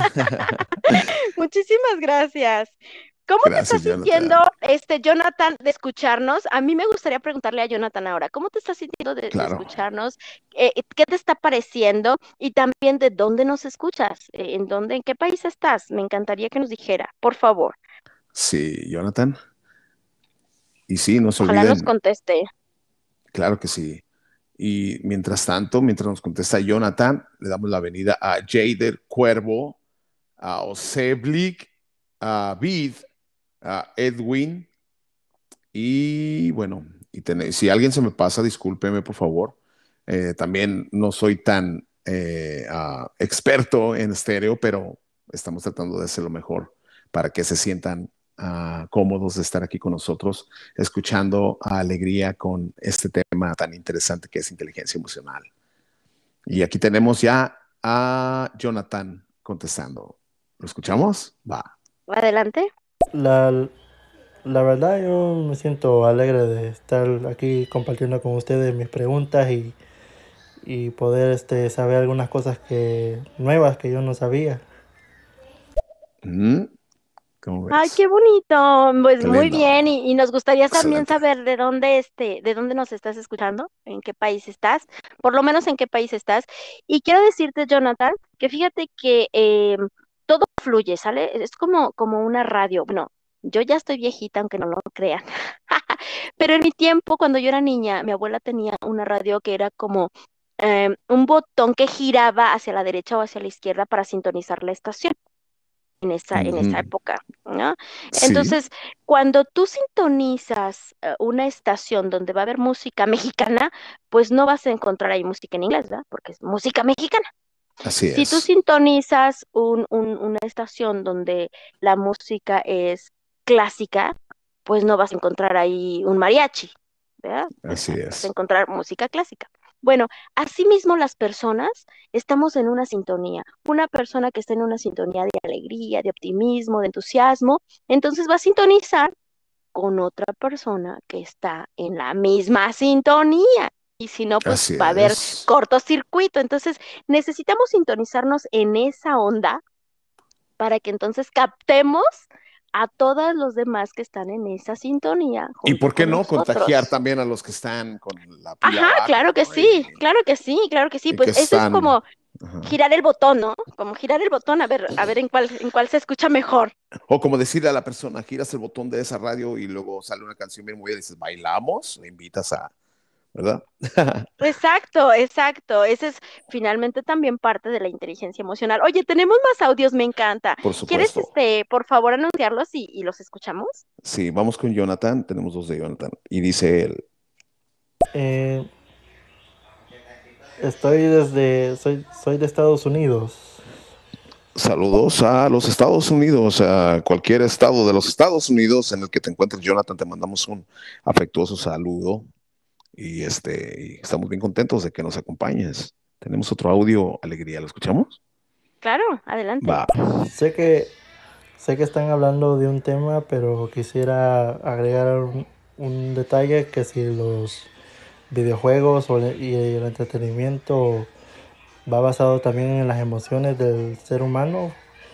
Muchísimas gracias. ¿Cómo te estás Gracias, sintiendo, Jonathan. este, Jonathan, de escucharnos? A mí me gustaría preguntarle a Jonathan ahora, ¿cómo te estás sintiendo de, de Claro. escucharnos? Eh, ¿qué te está pareciendo? Y también de dónde nos escuchas, Eh, en dónde, en qué país estás. Me encantaría que nos dijera, por favor. Sí, Jonathan. Y sí, no se Ojalá nos olviden, conteste. claro que sí. Y mientras tanto, mientras nos contesta Jonathan, le damos la venida a Jader Cuervo, a Oseblik, a Vid, a Edwin. Y bueno, y ten- si alguien se me pasa, discúlpeme por favor. Eh, también no soy tan eh, ah, experto en estéreo, pero estamos tratando de hacer lo mejor para que se sientan ah, cómodos de estar aquí con nosotros, escuchando a Alegría con este tema tan interesante que es inteligencia emocional. Y aquí tenemos ya a Jonathan contestando. ¿Lo escuchamos? Va. Adelante. La, La verdad yo me siento alegre de estar aquí compartiendo con ustedes mis preguntas y, y poder este, saber algunas cosas que nuevas que yo no sabía. Mm, ¿Cómo Ay, qué ves? bonito. Pues Qué muy lindo. bien. Y, y nos gustaría también Excelente. saber de dónde este, de dónde nos estás escuchando, en qué país estás, por lo menos en qué país estás. Y quiero decirte, Jonathan, que fíjate que eh, todo fluye, ¿sale? Es como, como una radio. Bueno, yo ya estoy viejita, aunque no lo crean. Pero en mi tiempo, cuando yo era niña, mi abuela tenía una radio que era como eh, un botón que giraba hacia la derecha o hacia la izquierda para sintonizar la estación en esa, en esa Ujú. época, ¿no? Sí, Entonces, cuando tú sintonizas eh, una estación donde va a haber música mexicana, pues no vas a encontrar ahí música en inglés, ¿verdad? Porque es música mexicana. así Si tú es. sintonizas un, un- una estación donde la música es clásica, pues no vas a encontrar ahí un mariachi, ¿verdad? O Así sea, vas a es. encontrar música clásica. Bueno, asimismo las personas estamos en una sintonía. Una persona que está en una sintonía de alegría, de optimismo, de entusiasmo, entonces va a sintonizar con otra persona que está en la misma sintonía. Y si no, pues Así va a haber es. cortocircuito. Entonces, necesitamos sintonizarnos en esa onda para que entonces captemos a todos los demás que están en esa sintonía ¿Y junto por qué con no contagiar nosotros. también a los que están con la pila Ajá, baja, claro que ¿no? sí, Y, claro que sí, claro que sí. y que Pues eso es están, como ajá. girar el botón, ¿no? Como girar el botón a ver, a ver en cuál, en cuál se escucha mejor. O como decirle a la persona, giras el botón de esa radio y luego sale una canción bien movida y dices, bailamos, le invitas a, ¿verdad? Exacto, exacto. Ese es finalmente también parte de la inteligencia emocional. Oye, tenemos más audios, me encanta. Por ¿Quieres, supuesto. este, por favor, anunciarlos y, y los escuchamos? Sí, vamos con Jonathan, tenemos dos de Jonathan. Y dice él, Eh, estoy desde, soy, soy de Estados Unidos. saludos a los Estados Unidos, a cualquier estado de los Estados Unidos en el que te encuentres, Jonathan, te mandamos un afectuoso saludo y este, y estamos bien contentos de que nos acompañes. Tenemos otro audio, Alegría, ¿lo escuchamos? Claro, adelante. Va, Sé que, sé que están hablando de un tema, pero quisiera agregar un, un detalle que si los videojuegos o le- y el entretenimiento va basado también en las emociones del ser humano.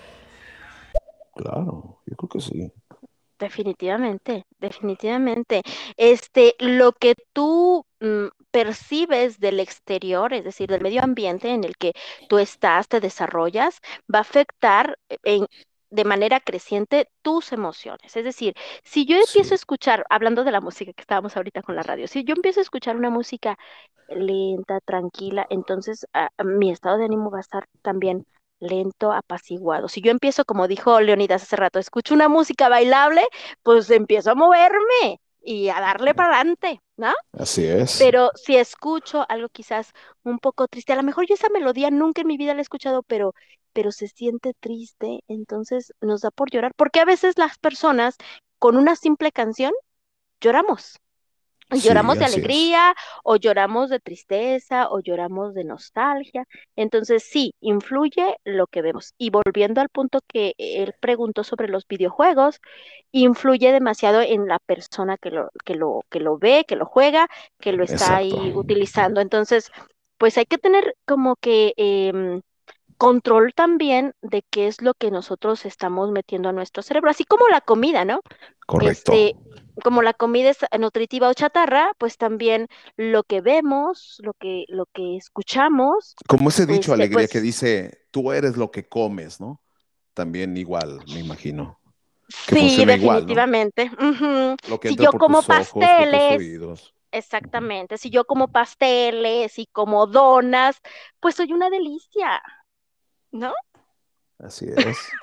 claro, yo creo que sí. Definitivamente, definitivamente. Este, lo que tú mm, percibes del exterior, es decir, del medio ambiente en el que tú estás, te desarrollas, va a afectar en, de manera creciente tus emociones. Es decir, si yo empiezo a Sí, escuchar, hablando de la música que estábamos ahorita con la radio, si yo empiezo a escuchar una música lenta, tranquila, entonces ah, mi estado de ánimo va a estar también lento, apaciguado. Si yo empiezo, como dijo Leonidas hace rato, escucho una música bailable, pues empiezo a moverme y a darle para adelante, ¿no? así es. Pero si escucho algo quizás un poco triste, a lo mejor yo esa melodía nunca en mi vida la he escuchado, pero, pero se siente triste, entonces nos da por llorar, porque a veces las personas con una simple canción lloramos. Sí, Lloramos de así es. alegría o lloramos de tristeza o lloramos de nostalgia. Entonces sí, influye lo que vemos. Y volviendo al punto que él preguntó sobre los videojuegos, influye demasiado en la persona que lo, que lo, que lo ve, que lo juega, que lo está Exacto. ahí utilizando. Entonces, pues hay que tener como que em, control también de qué es lo que nosotros estamos metiendo a nuestro cerebro, así como la comida, ¿no? Correcto. Este, como la comida es nutritiva o chatarra, pues también lo que vemos, lo que, lo que escuchamos, Como ese dicho, este, Alegría, que pues dice, tú eres lo que comes, ¿no? También igual, me imagino, que sí, funciona igual, ¿no? definitivamente. Ujú. Lo que Si entra yo por como tus ojos, por tus pasteles, oídos. Ujú. exactamente, si yo como pasteles y como donas, pues soy una delicia, ¿no? Así es.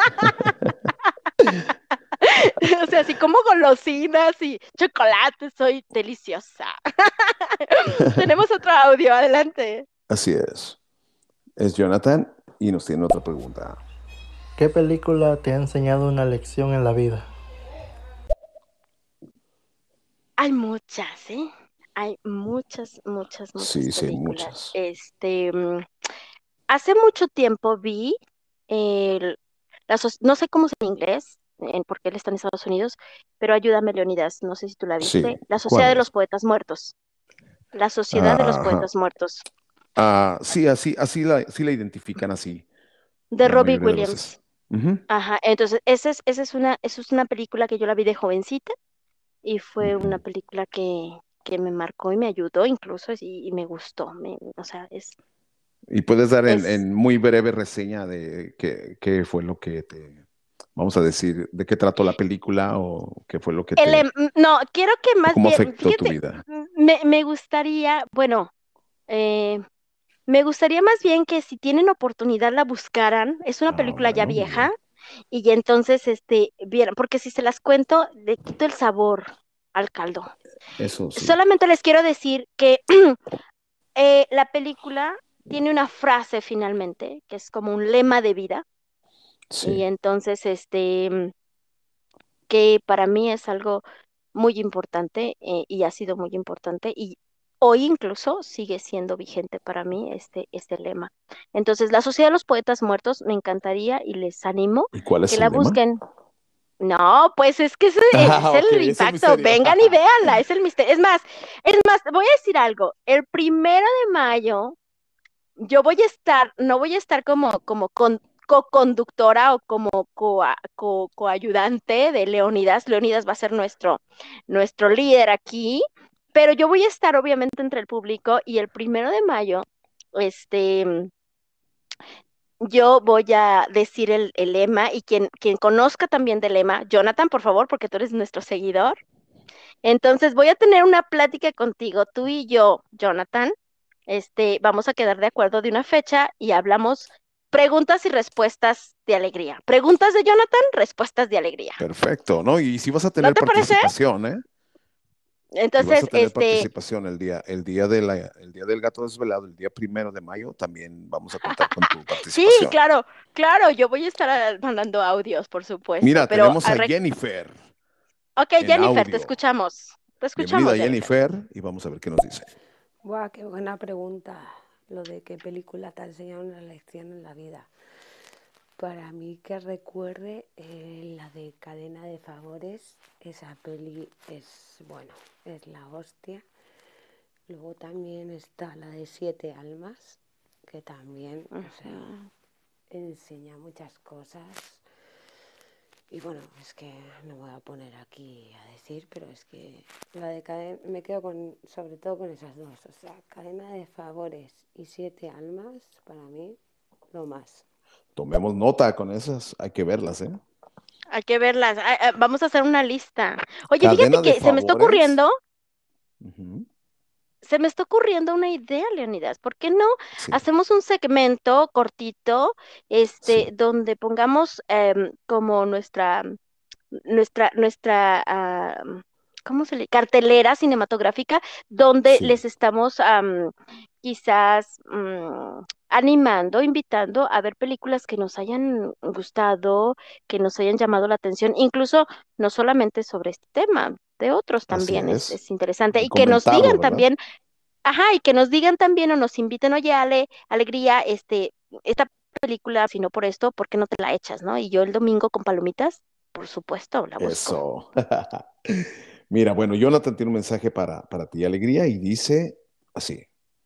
O sea, si como golosinas y chocolate, soy deliciosa. Tenemos otro audio, adelante. Así es. Es Jonathan y nos tiene otra pregunta. ¿Qué película te ha enseñado una lección en la vida? Hay muchas, ¿eh? Hay muchas, muchas, muchas Sí, sí, hay películas. muchas. Este, mm, hace mucho tiempo vi el, la soc- no sé cómo es en inglés, en, porque él está en Estados Unidos, pero ayúdame, Leonidas, no sé si tú la Sí, viste, La Sociedad ¿cuál de los es? Poetas Muertos. La Sociedad de los Ajá. Poetas Muertos, Ah, sí, así, así la, sí la identifican así, de la Robbie mayoría de Williams. veces. Ujú, Ajá, entonces esa es, esa es una, esa es una película que yo la vi de jovencita y fue una ujú. película que, que me marcó y me ayudó incluso y, y me gustó. Me- o sea, es, Y puedes dar en, es en muy breve reseña de qué, qué fue lo que te, vamos a decir, de qué trató la película o qué fue lo que el, te, em- no, quiero que o más cómo bien, afectó tu fíjate, vida. me, me gustaría, bueno, eh, me gustaría más bien que si tienen oportunidad la buscaran. Es una Ah, película ya bueno, muy vieja bien. y ya entonces este vieran, porque si se las cuento le quito el sabor al caldo. Eso sí, Solamente les quiero decir que eh, la película tiene una frase finalmente que es como un lema de vida y sí. entonces este que para mí es algo muy importante eh, y ha sido muy importante y hoy incluso sigue siendo vigente para mí este, este lema. Entonces, la Sociedad de los Poetas Muertos me encantaría y les animo ¿Y cuál que es la el lema? busquen. No, pues es que ese, ese es Ah, ok, el es el impacto. misterio. Vengan y véanla, es el misterio. Es más, es más, voy a decir algo. El primero de mayo yo voy a estar, no voy a estar como, como con, co-conductora o como coa- co- coayudante de Leonidas. Leonidas va a ser nuestro, nuestro líder aquí, pero yo voy a estar obviamente entre el público y el primero de mayo, este, yo voy a decir el, el lema y quien, quien conozca también del lema, Jonathan, por favor, porque tú eres nuestro seguidor. Entonces voy a tener una plática contigo, tú y yo, Jonathan. Este, vamos a quedar de acuerdo de una fecha y hablamos preguntas y respuestas de alegría. Preguntas de Jonathan, respuestas de alegría. Perfecto, ¿no? Y si vas a ¿No tener te parece? participación, ¿eh? Y vas a Entonces, tener este, participación el día, el día de la, el día del gato desvelado, el día primero de mayo, también vamos a contar con tu sí, participación. claro, claro, yo voy a estar ah, mandando audios, por supuesto, Mira, pero, tenemos ah, a re- Jennifer ok, en Jennifer, te audio. escuchamos. Te Bienvenida, escuchamos, Jennifer. Jennifer, y vamos a ver qué nos dice. Buah, qué buena pregunta. Lo de qué película te ha enseñado una lección en la vida. Para mí que recuerde eh, la de Cadena de Favores, esa peli es, bueno, es la hostia. Luego también está la de Siete Almas, que también, o sea, Ujú. enseña muchas cosas. Y bueno, es que no me voy a poner aquí a decir, pero es que la de cadena, me quedo con, sobre todo con esas dos. O sea, Cadena de Favores y Siete Almas, para mí, lo más. Tomemos nota con esas, hay que verlas, ¿eh? Hay que verlas. Ah, ah, vamos a hacer una lista. Oye, fíjate Cadena de que se me está favores. ocurriendo, Ujú, se me está ocurriendo una idea, Leonidas. ¿Por qué no sí, hacemos un segmento cortito, este, sí, donde pongamos em, como nuestra, nuestra, nuestra, ah, ¿cómo se le? Cartelera cinematográfica, donde sí, les estamos am, quizás mm, animando, invitando a ver películas que nos hayan gustado, que nos hayan llamado la atención, incluso no solamente sobre este tema, de otros así también es, es. es interesante, Y y que nos comentarlo, digan ¿verdad? también, ajá, y que nos digan también o nos inviten, oye, Ale, Alegría, este, esta película, si no por esto, ¿por qué no te la echas, no? Y yo el domingo con palomitas, por supuesto, la busco. Eso. Mira, bueno, Jonathan tiene un mensaje para, para ti, Alegría, y dice así.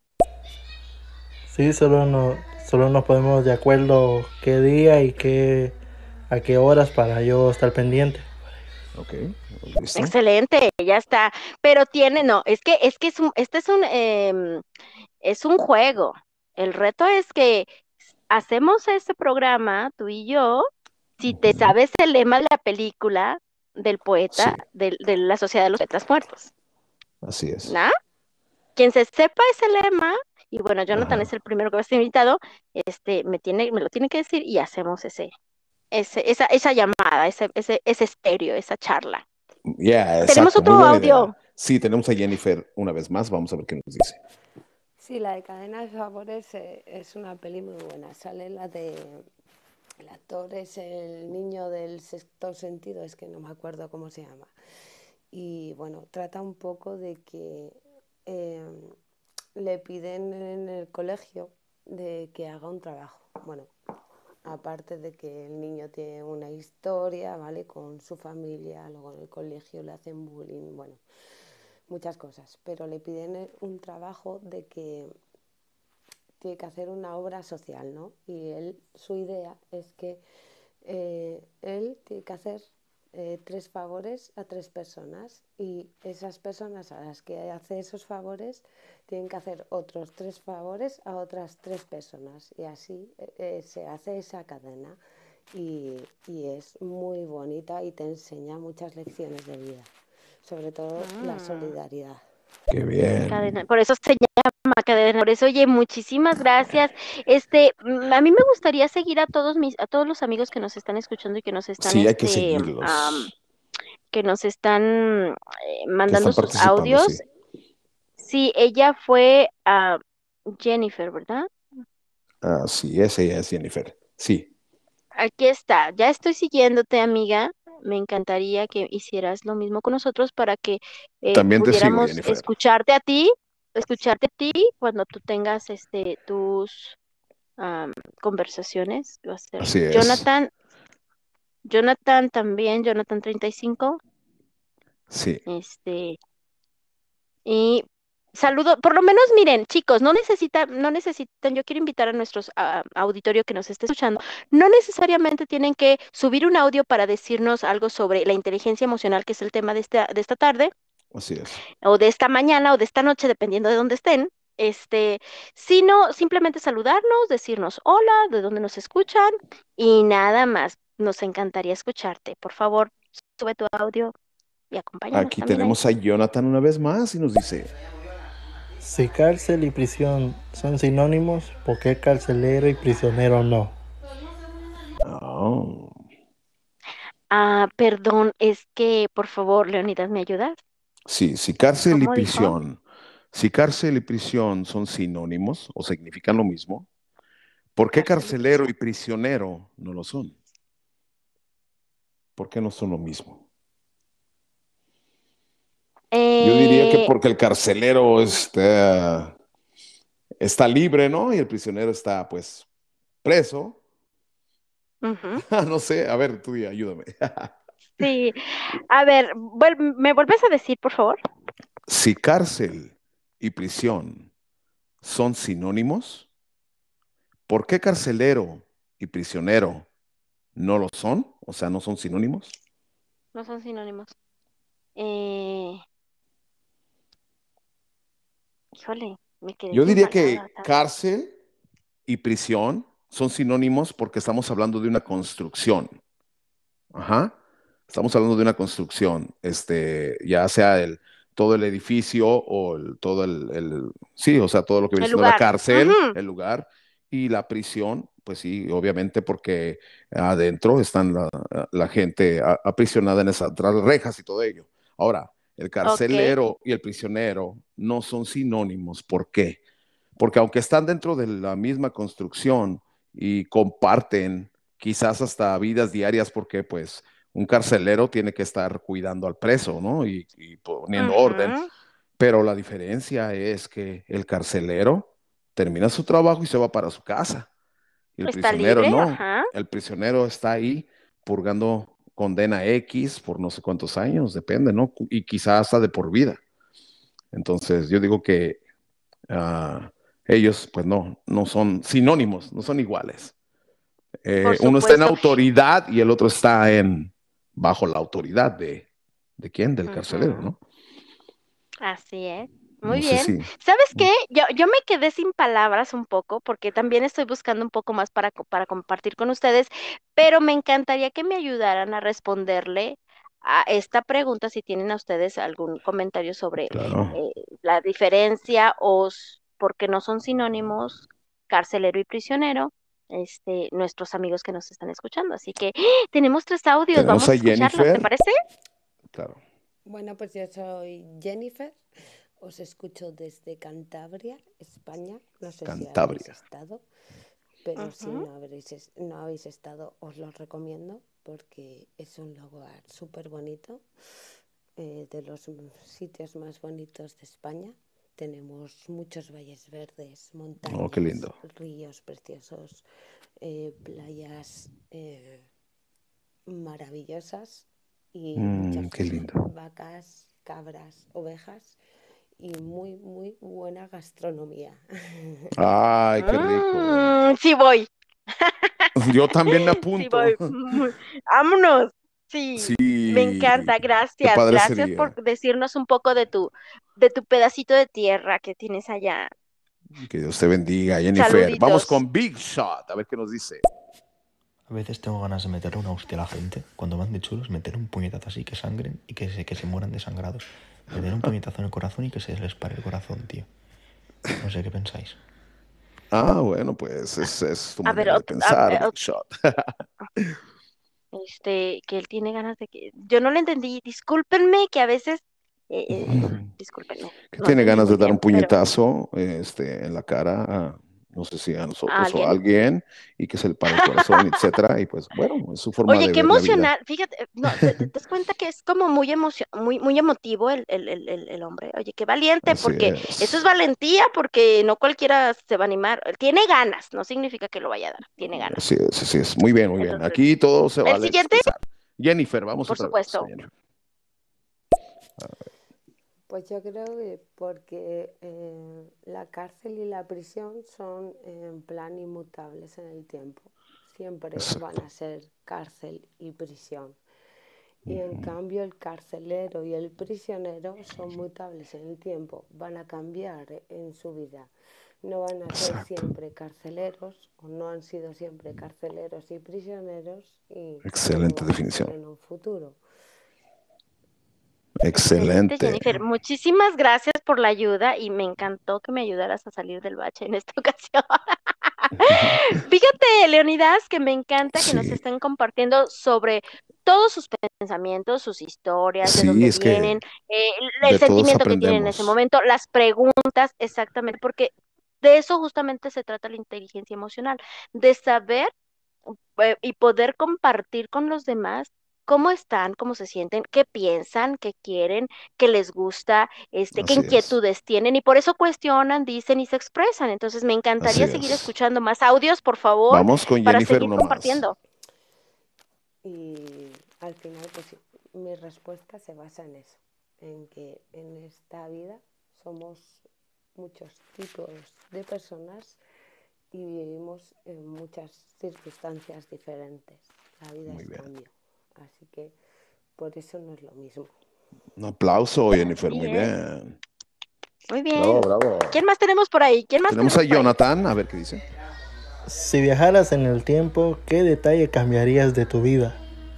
Sí, solo, no, solo nos ponemos de acuerdo qué día y qué, a qué horas para yo estar pendiente. Ok, ¿listo? Excelente, ya está. Pero tiene, no, es que, es que es un, este es un, em, es un juego. El reto es que hacemos este programa, tú y yo, si te Ujú, sabes el lema de la película del poeta, sí, del- de, la Sociedad de los Poetas Muertos, así es. ¿no? Quien se sepa ese lema, y bueno, Jonathan es Ajá. el primero que va a ser invitado, este, me tiene, me lo tiene que decir y hacemos ese, ese, esa, esa llamada, ese, ese, ese estéreo, esa charla. Ya, Tenemos exacto, muy otro buena idea. audio. Sí, tenemos a Jennifer una vez más, vamos a ver qué nos dice. Sí, la de Cadena de Favores eh, es una peli muy buena. Sale la de... El actor es el niño del sexto sentido, es que no me acuerdo cómo se llama. Y bueno, trata un poco de que eh, le piden en el colegio de que haga un trabajo. Bueno, aparte de que el niño tiene una historia, ¿vale? Con su familia, luego en el colegio le hacen bullying, bueno, muchas cosas, pero le piden un trabajo de que tiene que hacer una obra social, ¿no? Y él, su idea es que eh, él tiene que hacer eh, tres favores a tres personas y esas personas a las que hace esos favores tienen que hacer otros tres favores a otras tres personas y así eh, se hace esa cadena y, y es muy bonita y te enseña muchas lecciones de vida, sobre todo la Mm, solidaridad. Qué bien. cadena. Por eso se llama cadena. Por eso, oye, muchísimas gracias. Este, mm, a mí me gustaría seguir a todos mis, a todos los amigos que nos están escuchando y que nos están, Sí, hay que este, am, seguirlos. que nos están eh, Que mandando están sus participando, sí. audios. Sí, ella fue a Jennifer, ¿verdad? Ah, sí, esa ella es Jennifer. Sí, Aquí está. Ya estoy siguiéndote, amiga. Me encantaría que hicieras lo mismo con nosotros para que eh, también te sigo, pudiéramos Jennifer. escucharte a ti, escucharte a ti cuando tú tengas este tus am, conversaciones. Va a ser Así es. Jonathan, Jonathan también, Jonathan treinta y cinco. Sí. Este, y saludo, por lo menos miren, chicos, no necesitan, no necesitan, yo quiero invitar a nuestros ah, auditorio que nos esté escuchando, no necesariamente tienen que subir un audio para decirnos algo sobre la inteligencia emocional, que es el tema de esta, de esta tarde, Así es. o de esta mañana, o de esta noche, dependiendo de dónde estén, este, sino simplemente saludarnos, decirnos hola, de dónde nos escuchan, y nada más. Nos encantaría escucharte. Por favor, sube tu audio y acompáñanos Aquí también ahí. tenemos a Jonathan una vez más y nos dice, Si cárcel y prisión son sinónimos, ¿por qué carcelero y prisionero no? oh, Ah, perdón, es que, por favor, Leonidas, ¿me ayudas? sí, si cárcel y ¿Cómo dijo? prisión, si cárcel y prisión son sinónimos o significan lo mismo, ¿por qué Cárcel y carcelero prisión. y prisionero no lo son? ¿Por qué no son lo mismo? Yo diría que Eh, porque el carcelero está, está libre, ¿no? Y el prisionero está, pues, preso. ujú, No sé, a ver, tú di, ayúdame. sí. A ver, vuel- ¿me vuelves a decir, por favor? Si cárcel y prisión son sinónimos, ¿por qué carcelero y prisionero no lo son? O sea, no son sinónimos. No son sinónimos. Eh, híjole, me quedé Yo sin diría palabras, que ¿sabes? cárcel y prisión son sinónimos porque estamos hablando de una construcción. Ajá. Estamos hablando de una construcción, este, ya sea el, todo el edificio o el- todo el, el- sí, o sea, todo lo que viene El siendo la lugar. cárcel, Ujú, el lugar, y la prisión, pues sí, obviamente porque adentro están la, la gente a- aprisionada en esas tras las rejas y todo ello. Ahora, el ok. carcelero y el prisionero no son sinónimos. ¿Por qué? Porque aunque están dentro de la misma construcción y comparten quizás hasta vidas diarias, porque pues un carcelero tiene que estar cuidando al preso, ¿no? Y, y poniendo orden. Ujú, Pero la diferencia es que el carcelero termina su trabajo y se va para su casa. Y el está prisionero libre, no. ajá. El prisionero está ahí purgando condena X por no sé cuántos años, depende, ¿no? Y quizás hasta de por vida. Entonces, yo digo que uh, ellos, pues no, no son sinónimos, no son iguales. Eh, Por uno está en supuesto. autoridad y el otro está en bajo la autoridad de, ¿de quién? Del carcelero, Ujú, ¿no? así es. Muy No sé bien. si. ¿Sabes qué? Yo, yo me quedé sin palabras un poco porque también estoy buscando un poco más para, co- para compartir con ustedes, pero me encantaría que me ayudaran a responderle a esta pregunta si tienen a ustedes algún comentario sobre Claro. eh, la diferencia o s- por qué no son sinónimos carcelero y prisionero, este, nuestros amigos que nos están escuchando. Así que tenemos tres audios, Tenemos vamos a a escucharlos, ¿te Jennifer. parece? Claro. Bueno, pues yo soy Jennifer, os escucho desde Cantabria, España. No sé si habréis Cantabria. estado, pero si Ujú. no habréis, es- no habéis estado, os lo recomiendo porque es un lugar súper bonito, eh, de los m- sitios más bonitos de España. tenemos muchos valles verdes, Oh, qué montañas, lindo. ríos preciosos, eh, playas eh, maravillosas y mucha Mm, qué fruta, lindo. vacas, cabras, ovejas y muy, muy buena gastronomía. Ay, qué rico. Mm, sí voy, Yo también me sí apunto. voy. Mm, Vámonos. Sí, me Sí, encanta. qué Gracias, padre gracias por sería. decirnos un poco de tu, de tu pedacito de tierra que tienes allá. Que Dios te bendiga, Jennifer. Vamos Saluditos. con Big Shot, a ver qué nos dice. A veces tengo ganas de meterle una hostia a la gente. Cuando van de chulos, meter un puñetazo así que sangren y que se, que se mueran desangrados. Meter un puñetazo en el corazón y que se les pare el corazón, tío. No sé qué pensáis. Ah, bueno, pues es, es tu A ver, manera de ot- a- pensar, eh, Big ot- Shot. este, que él tiene ganas de que... Yo no le entendí. Discúlpenme que a veces... eh, eh, discúlpenme, Que no tiene entendí ganas muy de dar un bien, pero puñetazo este, en la cara a, no sé si a ¿a nosotros o a alguien? alguien, y que se le pare el corazón, etcétera. Y pues bueno, es su forma Oye, de qué ver la vida. emocional. Fíjate, eh, no, te, te- te das cuenta que es como muy emocio- muy, muy emotivo el, el, el, el- el hombre. Oye, qué valiente, Así porque eso es es. valentía, porque no cualquiera se va a animar. Tiene ganas, no significa que lo vaya a dar, tiene ganas. Así es, así es. Muy bien, muy bien. Entonces, Aquí todo se el vale siguiente, expresar. Jennifer, vamos por otra vez con supuesto. Jennifer. Pues yo creo que porque eh, la cárcel y la prisión son eh, en plan inmutables en el tiempo. Siempre van Exacto. a ser cárcel y prisión. Y en cambio el carcelero y el prisionero son mutables en el tiempo, van a cambiar en su vida. No van a ser Exacto. siempre carceleros o no han sido siempre carceleros y prisioneros y no Excelente van a ser definición. en un futuro. Excelente, Excelente. Jennifer. Muchísimas gracias por la ayuda y me encantó que me ayudaras a salir del bache en esta ocasión. Fíjate, Leonidas, que me encanta que nos Sí, estén compartiendo sobre todos sus pensamientos, sus historias, de sí, dónde es que vienen, eh, el el de todos sentimiento que tienen en ese aprendemos. momento, las preguntas, exactamente, porque de eso justamente se trata la inteligencia emocional, de saber eh, y poder compartir con los demás cómo están, cómo se sienten, qué piensan, qué quieren, qué les gusta, este, qué Así es, inquietudes tienen y por eso cuestionan, dicen y se expresan. Entonces me así encantaría seguir es. escuchando más audios, por favor, Vamos con para Jennifer seguir uno más. compartiendo. Y al final, pues mi respuesta se basa en eso, en que en esta vida somos muchos tipos de personas y vivimos en muchas circunstancias diferentes. La vida Muy es bien. cambio, así que por eso no es lo mismo. Un aplauso, Jennifer. Así Muy es. bien. Muy Bravo, bien. bravo. ¿Quién más tenemos por ahí? ¿Quién más Tenemos tenemos a por ahí? Jonathan, a ver qué dice. Si viajaras en el tiempo, ¿qué detalle cambiarías de tu vida?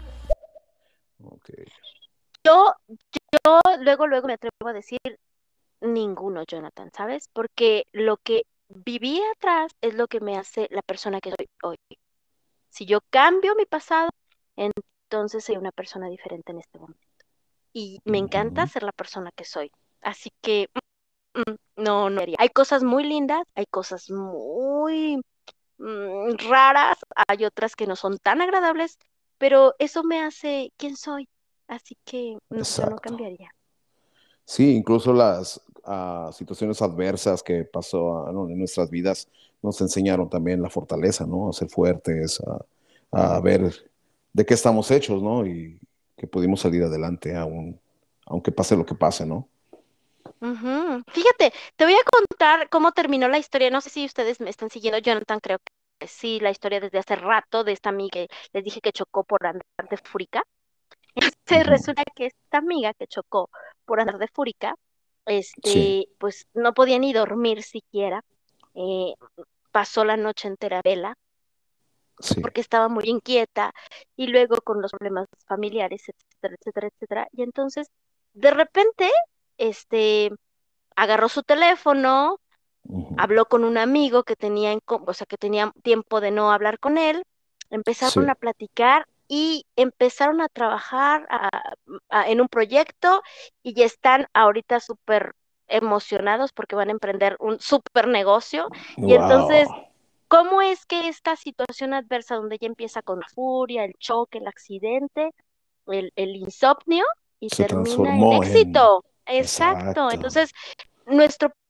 Ok. Yo, yo luego, luego me atrevo a decir ninguno, Jonathan, ¿sabes? Porque lo que viví atrás es lo que me hace la persona que soy hoy. Si yo cambio mi pasado, entonces soy una persona diferente en este momento. Y me encanta Ujú. ser la persona que soy. Así que no, no haría. Hay cosas muy lindas, hay cosas muy mm, raras, hay otras que no son tan agradables, pero eso me hace quien soy. Así que no, yo no Exacto. cambiaría. Sí, incluso las ah, situaciones adversas que pasó ah, ¿no? en nuestras vidas nos enseñaron también la fortaleza, ¿no? A ser fuertes, a, a ver de qué estamos hechos, ¿no? Y que pudimos salir adelante aún, aunque pase lo que pase, ¿no? Ujú. Fíjate, te voy a contar cómo terminó la historia. No sé si ustedes me están siguiendo, Jonathan, creo que sí, la historia desde hace rato de esta amiga que les dije que chocó por andar de fúrica. Se Ujú. resulta que esta amiga que chocó por andar de fúrica, Sí, este, pues no podía ni dormir siquiera. eh, Pasó la noche entera en vela sí. porque estaba muy inquieta y luego con los problemas familiares, etcétera, etcétera, etcétera. Y entonces, de repente, este, agarró su teléfono, Ujú. habló con un amigo que tenía, en co- o sea, que tenía tiempo de no hablar con él, empezaron Sí. a platicar y empezaron a trabajar a- a- en un proyecto y ya están ahorita súper emocionados porque van a emprender un súper negocio. Y entonces, Wow. ¿cómo es que esta situación adversa donde ella empieza con la furia, el choque, el accidente, el, el insomnio y Se termina en transformó en... éxito? Exacto. Exacto. Entonces, nuestro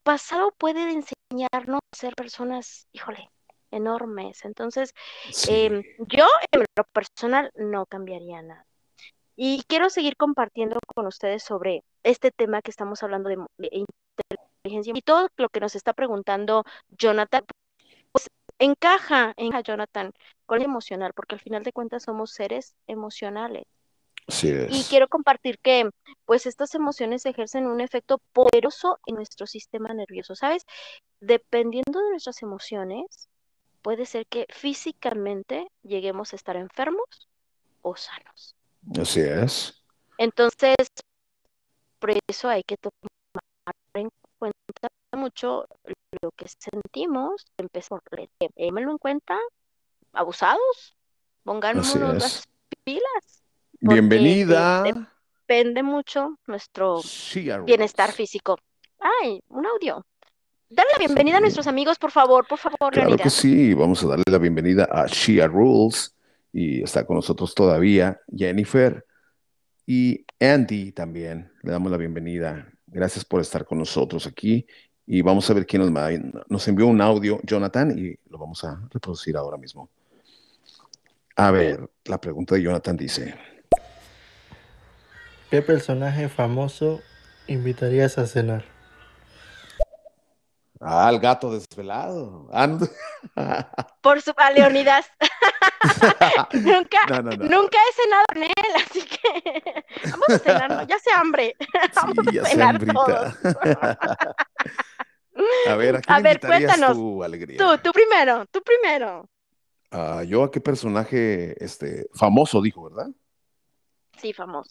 pasado puede enseñarnos a ser personas, híjole, enormes. Entonces, Sí, em, yo en lo personal no cambiaría nada. Y quiero seguir compartiendo con ustedes sobre este tema que estamos hablando de, de inteligencia y todo lo que nos está preguntando Jonathan, encaja, encaja Jonathan con el emocional, porque al final de cuentas somos seres emocionales. así Y es. quiero compartir que, pues, estas emociones ejercen un efecto poderoso en nuestro sistema nervioso, ¿sabes? Dependiendo de nuestras emociones, puede ser que físicamente lleguemos a estar enfermos o sanos. Así es. Entonces, por eso hay que tomar en cuenta mucho lo que sentimos, empezar por tómenlo en cuenta, abusados, Así pongámonos las es. pilas, porque Bienvenida, depende mucho nuestro Shia bienestar Rules. físico. Ay, un audio. Dale la Sí, bienvenida a nuestros amigos, por favor, por favor, claro que Leonidas. sí. Vamos a darle la bienvenida a Shia Rules y está con nosotros todavía Jennifer y Andy también. Le damos la bienvenida. Gracias por estar con nosotros aquí y vamos a ver quién nos, ma- nos envió un audio, Jonathan, y lo vamos a reproducir ahora mismo. A ver, la pregunta de Jonathan dice, ¿Qué personaje famoso invitarías a cenar? ah, el gato desvelado. Ah, no. Por su a Leonidas. nunca, No, no, no. nunca he cenado con él, así que vamos a cenar, ¿no? Ya hace hambre. vamos Sí, ya a se cenar todos. hambrita. A ver, ¿a quién A ver, invitarías cuéntanos. tú, Tú, Alegría? tú primero, tú primero. Ah, yo a qué personaje este, famoso dijo, ¿verdad? Sí, famoso.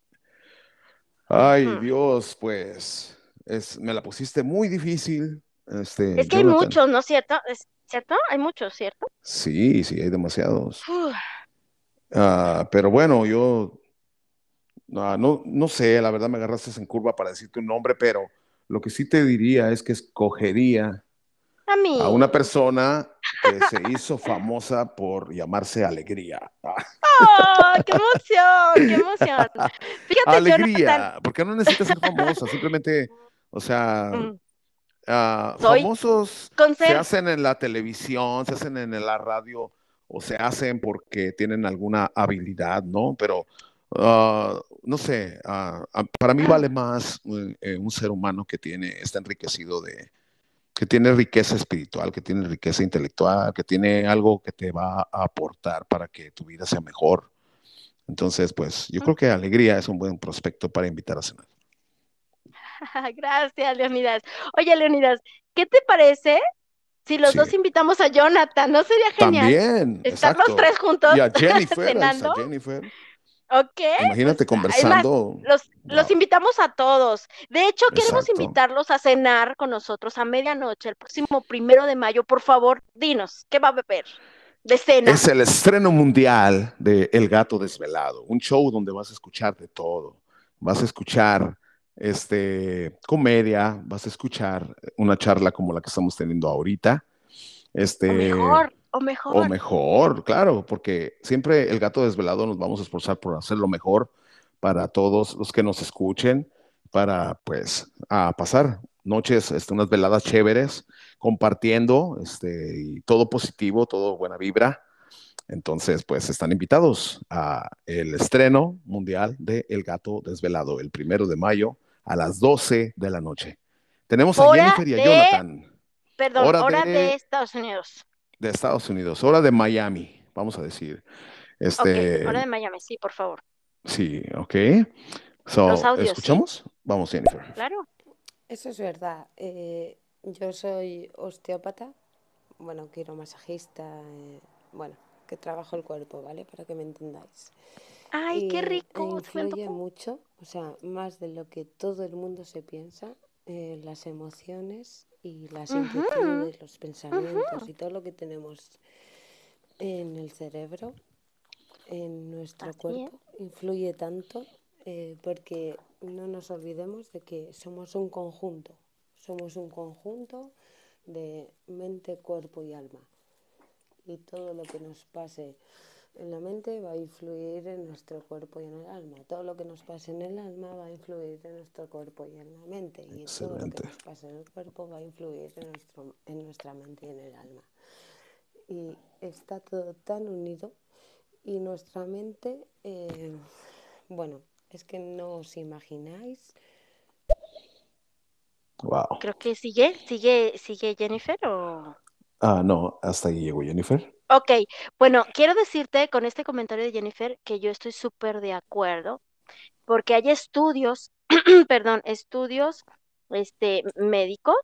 Ay, Ujú. Dios, pues es, me la pusiste muy difícil, este, Es que hay Jonathan. muchos, ¿no es cierto? ¿Es cierto? Hay muchos, ¿cierto? Sí, sí, hay demasiados. Uf. Ah, pero bueno, yo ah, no, no sé, la verdad me agarraste en curva para decirte un nombre, pero lo que sí te diría es que escogería A a una mí. persona que se hizo famosa por llamarse Alegría. ¡Oh, qué emoción! ¡Qué emoción! Fíjate, Jonathan. Alegría, porque no necesita ser famosa, simplemente, o sea, mm, ah, Soy famosos con se ser. hacen en la televisión, se hacen en la radio o se hacen porque tienen alguna habilidad, ¿no? Pero, ah, no sé, ah, ah, para mí vale más un, eh, un ser humano que tiene, está enriquecido de, que tiene riqueza espiritual, que tiene riqueza intelectual, que tiene algo que te va a aportar para que tu vida sea mejor. Entonces, pues yo creo que alegría es un buen prospecto para invitar a cenar. Gracias, Leonidas. Oye, Leonidas, ¿qué te parece si los Sí, dos invitamos a Jonathan? ¿No sería genial también, estar los exacto. tres juntos Y a Jennifer, ahí está cenando? Jennifer. Ok, Imagínate pues es más, conversando. los, los Wow, invitamos a todos. De hecho, queremos exacto. invitarlos a cenar con nosotros a medianoche, el próximo primero de mayo. Por favor, dinos, ¿qué va a beber de cena? Es el estreno mundial de El Gato Desvelado, un show donde vas a escuchar de todo. Vas a escuchar este, comedia, vas a escuchar una charla como la que estamos teniendo ahorita, O este, mejor, o o mejor. mejor, claro, porque siempre El Gato Desvelado nos vamos a esforzar por hacer lo mejor para todos los que nos escuchen, para pues a pasar noches, este, unas veladas chéveres, compartiendo, este, y todo positivo, todo buena vibra. Entonces, pues están invitados a el estreno mundial de El Gato Desvelado, el primero de mayo a las doce de la noche. Tenemos a Hora Jennifer y a de, Jonathan, perdón, hora hora de de, Estados Unidos. de Estados Unidos, hora de Miami, vamos a decir. Ok, Este, hora de Miami, sí, por favor. sí, ok. Los So, audios, sí, ¿escuchamos? Vamos, Jennifer. claro. Eso es verdad. Eh, yo soy osteópata, bueno, quiromasajista, eh, bueno, que trabajo el cuerpo, ¿vale? Para que me entendáis. Ay, qué Y e rico, se me influye antojó. mucho, o sea, más de lo que todo el mundo se piensa, eh, las emociones y las Ujú, inquietudes, los pensamientos ujú. y todo lo que tenemos en el cerebro, en nuestro Así es. cuerpo, influye tanto, eh, porque no nos olvidemos de que somos un conjunto, somos un conjunto de mente, cuerpo y alma. Y todo lo que nos pase en la mente va a influir en nuestro cuerpo y en el alma. Todo lo que nos pase en el alma va a influir en nuestro cuerpo y en la mente. Y todo lo que Excelente. nos pase en el cuerpo va a influir en, nuestro, en nuestra mente y en el alma. Y está todo tan unido. Y nuestra mente, eh, bueno, es que no os imagináis. Wow. Creo que sigue, sigue, sigue Jennifer o... Ah, no, hasta ahí llegó Jennifer. Ok, bueno, quiero decirte con este comentario de Jennifer que yo estoy súper de acuerdo, porque hay estudios, perdón, estudios este, médicos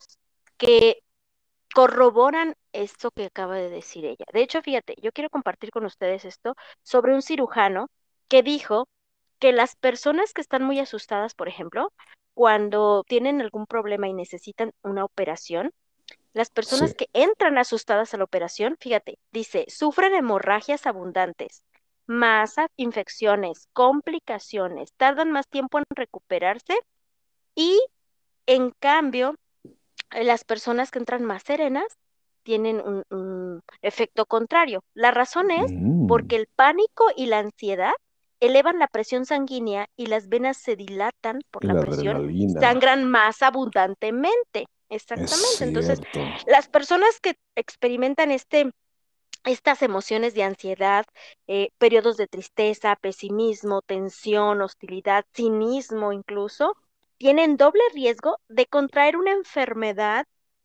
que corroboran esto que acaba de decir ella. De hecho, fíjate, yo quiero compartir con ustedes esto sobre un cirujano que dijo que las personas que están muy asustadas, por ejemplo, cuando tienen algún problema y necesitan una operación, las personas Sí. que entran asustadas a la operación, fíjate, dice, sufren hemorragias abundantes, masas, infecciones, complicaciones, tardan más tiempo en recuperarse y, en cambio, eh, las personas que entran más serenas tienen un, un efecto contrario. La razón es porque Mm, el pánico y la ansiedad elevan la presión sanguínea y las venas se dilatan por y la la presión y adrenalina. sangran más abundantemente. Es Exactamente. Entonces, cierto. las personas que experimentan este, estas emociones de ansiedad, eh, periodos de tristeza, pesimismo, tensión, hostilidad, cinismo incluso, tienen doble riesgo de contraer una enfermedad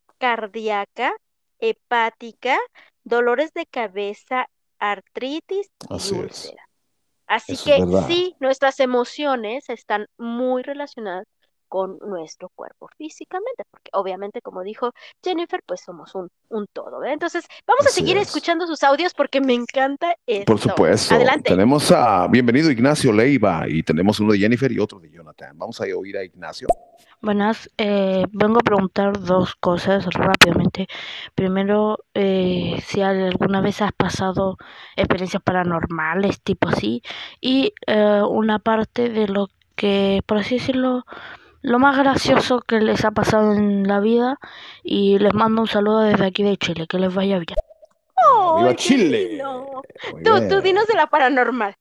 cardíaca, hepática, dolores de cabeza, artritis y Así es. úlceras. Así Eso es que verdad. sí, nuestras emociones están muy relacionadas con nuestro cuerpo físicamente, porque obviamente, como dijo Jennifer, pues somos un, un todo, ¿verdad? Entonces, vamos a Así seguir es. escuchando sus audios porque me encanta Por esto. supuesto. Adelante. Tenemos a bienvenido Ignacio Leiva y tenemos uno de Jennifer y otro de Jonathan. Vamos a oír a Ignacio. Buenas, eh, vengo a preguntar dos cosas rápidamente. Primero, eh, si alguna vez has pasado experiencias paranormales, tipo así, y eh, una parte de lo que, por así decirlo, lo más gracioso que les ha pasado en la vida, y les mando un saludo desde aquí de Chile, que les vaya bien. ¡Viva ¡Ay, qué Chile! lindo! Muy Tú, tú dinos bien. de la paranormal.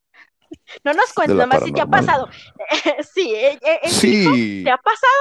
No nos De cuentes, la nada más si te ha pasado. paranormal. Sí, eh, eh, en fijo, ¿te Sí, ha pasado?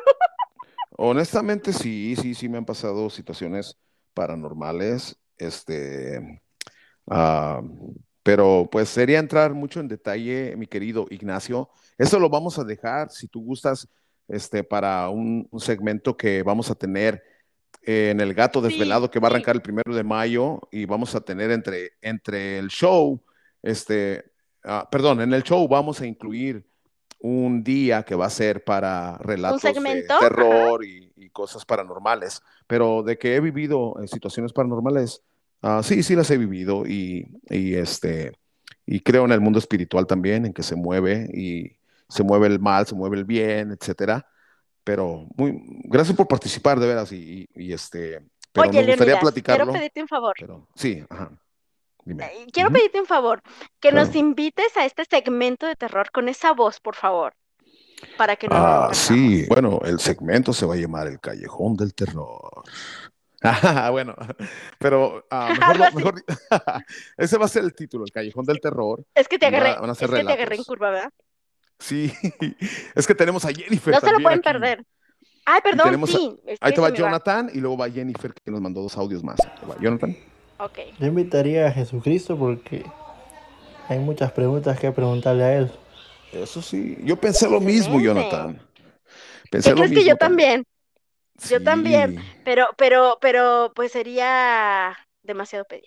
honestamente sí, sí, sí me han pasado situaciones paranormales. Este, ah, pero pues sería entrar mucho en detalle, mi querido Ignacio. Eso lo vamos a dejar, si tú gustas, este, para un, un segmento que vamos a tener eh, en el Gato Sí, Desvelado, que va a sí. arrancar el primero de mayo, y vamos a tener entre, entre el show, este, ah, perdón, en el show vamos a incluir un día que va a ser para Un relatos de segmento, ajá. terror y, y cosas paranormales, pero de que he vivido en situaciones paranormales, ah, sí, sí las he vivido y, y, este, y creo en el mundo espiritual también, en que se mueve y se mueve el mal, se mueve el bien, etcétera. Pero muy, gracias por participar de veras y, y- y, este, pero Oye, me gustaría Leonidas, quiero platicarlo, pedirte un favor. pero sí, ajá, dime. Eh, Quiero Ujú, pedirte un favor, que nos claro. invites a este segmento de terror con esa voz, por favor, para que no nos lo Ah, sí, perdamos. bueno, el segmento se va a llamar El Callejón del Terror. Ah, bueno, pero ah, mejor Algo lo, así. mejor, ese va a ser el título, El Callejón del Terror, Es que te y va- agarré, van a ser es que te agarré en relatos. curva, ¿verdad? Sí, es que tenemos a Jennifer No se lo también pueden aquí, perder. Ay, y perdón, tenemos, a- sí, es ahí que te se va me va. Jonathan, y luego va Jennifer que nos mandó dos audios más. Ahí va, Jonathan. Ok. Yo invitaría a Jesucristo porque hay muchas preguntas que preguntarle a él. Eso sí, yo pensé lo mismo, Excelente. Jonathan. Pensé ¿Qué lo crees que yo mismo también. también? Yo también, Sí. pero, pero, pero, pues sería demasiado pedir.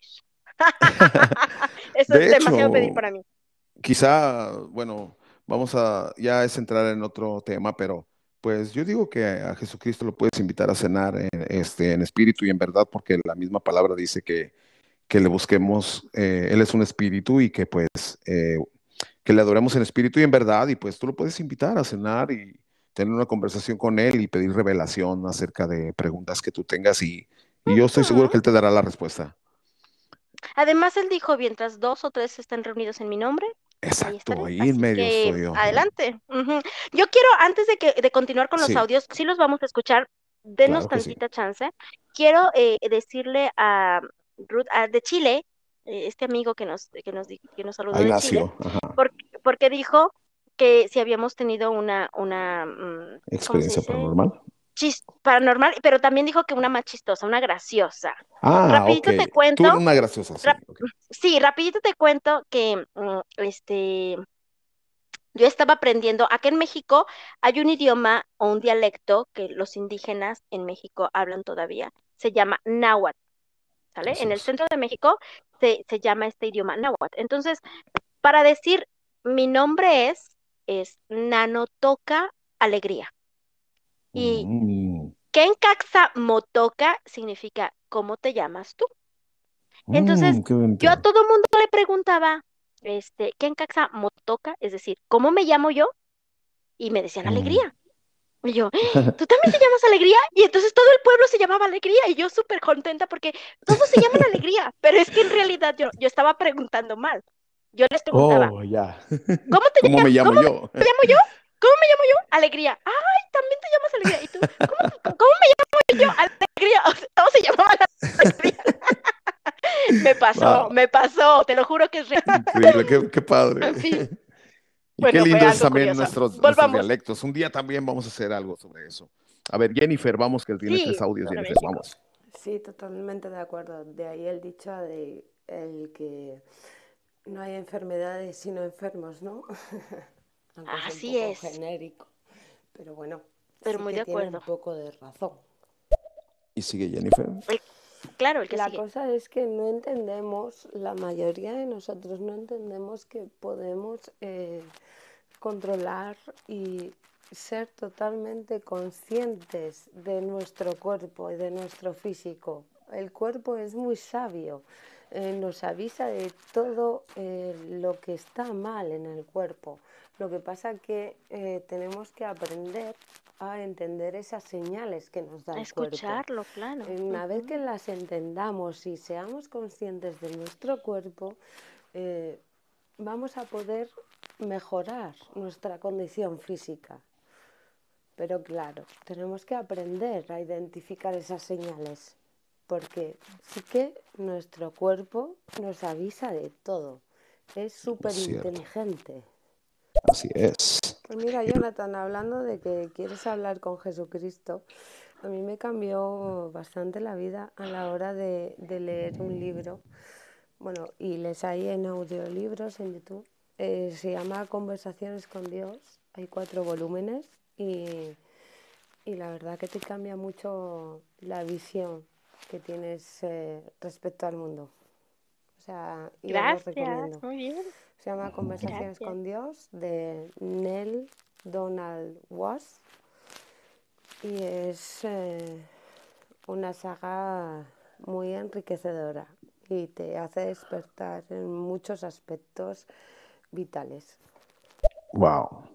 Eso es De demasiado pedir hecho, para mí. quizá, bueno, vamos a, ya es entrar en otro tema, pero pues yo digo que a Jesucristo lo puedes invitar a cenar en, este, en espíritu y en verdad, porque la misma palabra dice que, que le busquemos, eh, Él es un espíritu y que pues eh, que le adoremos en espíritu y en verdad, y pues tú lo puedes invitar a cenar y tener una conversación con Él y pedir revelación acerca de preguntas que tú tengas y, y yo estoy seguro Ujú. que Él te dará la respuesta. Además, él dijo, mientras dos o tres estén reunidos en mi nombre, ahí Exacto, estaré. ahí en Así medio que estoy yo. adelante. Ujú. Yo quiero, antes de que de continuar con los Sí, audios, sí los vamos a escuchar, denos claro que sí. tantita chance. Quiero eh, decirle a Ruth ah, de Chile eh, este amigo que nos, que nos, di- que nos saludó Ahí de Chile, nació, ajá. porque, porque dijo que si habíamos tenido una, una, mm, ¿cómo se Experiencia dice? paranormal. Chis- paranormal, pero también dijo que una más chistosa, una graciosa. Ah, ok. Rapidito te Tú cuento, una graciosa, sí. rap- Ok. sí, rapidito te cuento que mm, este, yo estaba aprendiendo, acá en México hay un idioma o un dialecto que los indígenas en México hablan todavía, se llama náhuatl, ¿sale? Así En el es. centro de México se, se llama este idioma náhuatl. Entonces, para decir mi nombre es, es Nanotoca Alegría. Y Mm, Kenkaxa Motoka significa ¿cómo te llamas tú? Entonces, mm, qué yo a bonito. todo mundo le preguntaba, este, Kenkaxa Motoka, es decir, ¿cómo me llamo yo? Y me decían Mm. Alegría. Y yo, ¿tú también te llamas Alegría? Y entonces todo el pueblo se llamaba Alegría y yo súper contenta porque todos se llaman Alegría, pero es que en realidad yo, yo estaba preguntando mal. Yo les preguntaba, Oh, ya. ¿cómo te ¿Cómo llamas? me llamo ¿Cómo yo? me llamo yo? ¿Cómo me llamo yo? Alegría. Ay, también te llamas Alegría. ¿Y tú? ¿Cómo, te- cómo me llamo yo? Alegría. O sea, todos se llamaban Alegría. Me pasó, Wow, me pasó, te lo juro que es real. increíble, qué, qué padre. En fin, Y qué bueno, fue lindo es algo también curioso. nuestros, nuestros Volvamos. dialectos. Un día también vamos a hacer algo sobre eso. A ver, Jennifer, vamos, que tiene tres Sí, audios, sobre Jennifer, México. vamos. Sí, totalmente de acuerdo. De ahí el dicho de el que no hay enfermedades sino enfermos, ¿no? Aunque es un Así poco es, genérico. Pero bueno, pero sí muy que de tiene un acuerdo. poco de razón. Y sigue Jennifer. El- claro, el que La sigue. cosa es que no entendemos, la mayoría de nosotros no entendemos que podemos eh, controlar y ser totalmente conscientes de nuestro cuerpo y de nuestro físico. El cuerpo es muy sabio, eh, nos avisa de todo eh, lo que está mal en el cuerpo. Lo que pasa que eh, tenemos que aprender a entender esas señales que nos da A el cuerpo. escucharlo, claro. Eh, Una vez que Ujú. las entendamos y seamos conscientes de nuestro cuerpo, eh, vamos a poder mejorar nuestra condición física. Pero claro, tenemos que aprender a identificar esas señales, porque sí que nuestro cuerpo nos avisa de todo. Es súper Es cierto, inteligente. así es. Pues mira, Jonathan, hablando de que quieres hablar con Jesucristo, a mí me cambió bastante la vida a la hora de, de leer un libro. Bueno, y les hay en audiolibros en YouTube. Eh, se llama Conversaciones con Dios. Hay cuatro volúmenes y, y la verdad que te cambia mucho la visión que tienes eh, respecto al mundo. O sea, y os lo Gracias, recomiendo. muy bien. Se llama Conversaciones Gracias. con Dios de Neil Donald Walsh y es eh, una saga muy enriquecedora y te hace despertar en muchos aspectos vitales. Wow,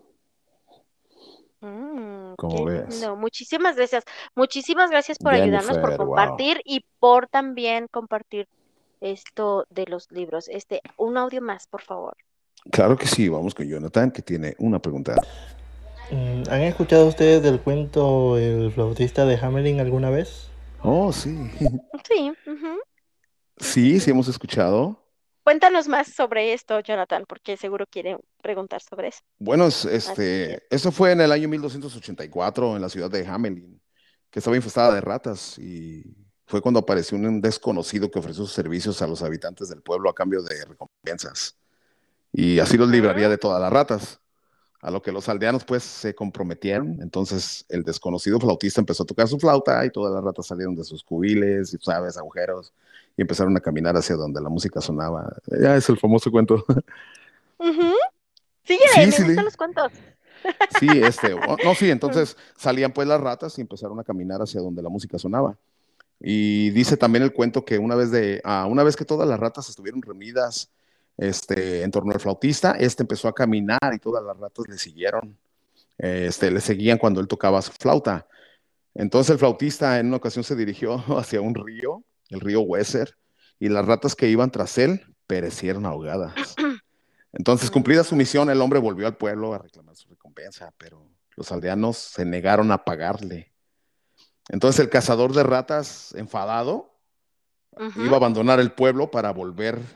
Mm, ¿cómo qué ves? lindo. Muchísimas gracias. Muchísimas gracias por ayudarnos, por Jennifer, wow. compartir y por también compartir esto de los libros. Este, un audio más, por favor. Claro que sí, vamos con Jonathan, que tiene una pregunta. Mm, ¿Han escuchado ustedes del cuento El flautista de Hamelin alguna vez? Oh, sí. Sí, ujú, sí, sí, Sí, sí sí. hemos escuchado. Cuéntanos más sobre esto, Jonathan, porque seguro quieren preguntar sobre eso. Bueno, es- Así que, este, eso fue en el año mil doscientos ochenta y cuatro en la ciudad de Hamelin, que estaba infestada de ratas y fue cuando apareció un desconocido que ofreció sus servicios a los habitantes del pueblo a cambio de recompensas y así los libraría mm, de todas las ratas. A lo que los aldeanos pues se comprometieron. Entonces el desconocido flautista empezó a tocar su flauta y todas las ratas salieron de sus cubiles y, sabes, agujeros y empezaron a caminar hacia donde la música sonaba. Ya es el famoso cuento. ujú. Síguele, Sí, me sí, gustan sí. los cuentos. Sí, este, o- no, sí, entonces salían pues las ratas y empezaron a caminar hacia donde la música sonaba. Y dice también el cuento que una vez, de, ah, una vez que todas las ratas estuvieron reunidas este, en torno al flautista, este empezó a caminar y todas las ratas le siguieron. Eh, Este, le seguían cuando él tocaba su flauta. Entonces el flautista en una ocasión se dirigió hacia un río, el río Weser, y las ratas que iban tras él perecieron ahogadas. Entonces, cumplida su Mm, misión, el hombre volvió al pueblo a reclamar su recompensa, pero los aldeanos se negaron a pagarle. Entonces el cazador de ratas, enfadado, ujú. iba a abandonar el pueblo para volver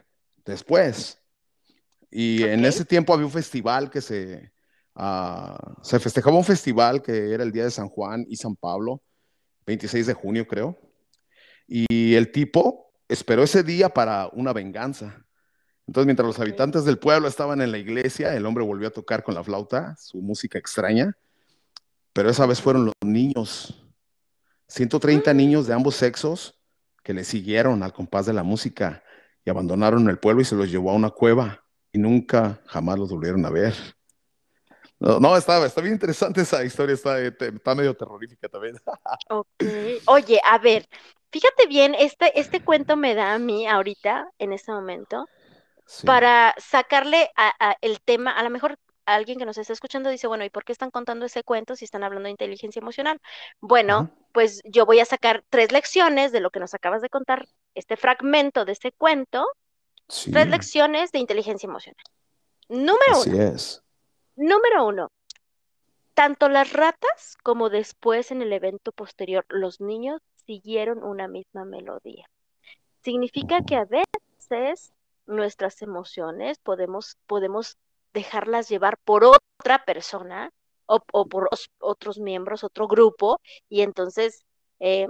después. Y en Ok. ese tiempo había un festival que se, ah, se festejaba un festival que era el Día de San Juan y San Pablo, veintiséis de junio creo. Y el tipo esperó ese día para una venganza. Entonces, mientras los Ok. habitantes del pueblo estaban en la iglesia, el hombre volvió a tocar con la flauta su música extraña, pero esa vez fueron Ujú. los niños, ciento treinta niños de ambos sexos que le siguieron al compás de la música y abandonaron el pueblo y se los llevó a una cueva y nunca jamás los volvieron a ver. No, no, está, está bien interesante esa historia, está, está medio terrorífica también. Ok. Oye, a ver, fíjate bien, este, este cuento me da a mí ahorita, en este momento, Sí. para sacarle a, a el tema, a lo mejor alguien que nos está escuchando dice, bueno, ¿y por qué están contando ese cuento si están hablando de inteligencia emocional? Bueno, Ajá. pues yo voy a sacar tres lecciones de lo que nos acabas de contar, este fragmento de ese cuento, tres Sí, lecciones de inteligencia emocional. Número así uno, es. número uno, tanto las ratas como después en el evento posterior, los niños siguieron una misma melodía. Significa que a veces nuestras emociones podemos, podemos dejarlas llevar por otra persona o, o por os- otros miembros, otro grupo, y entonces eh,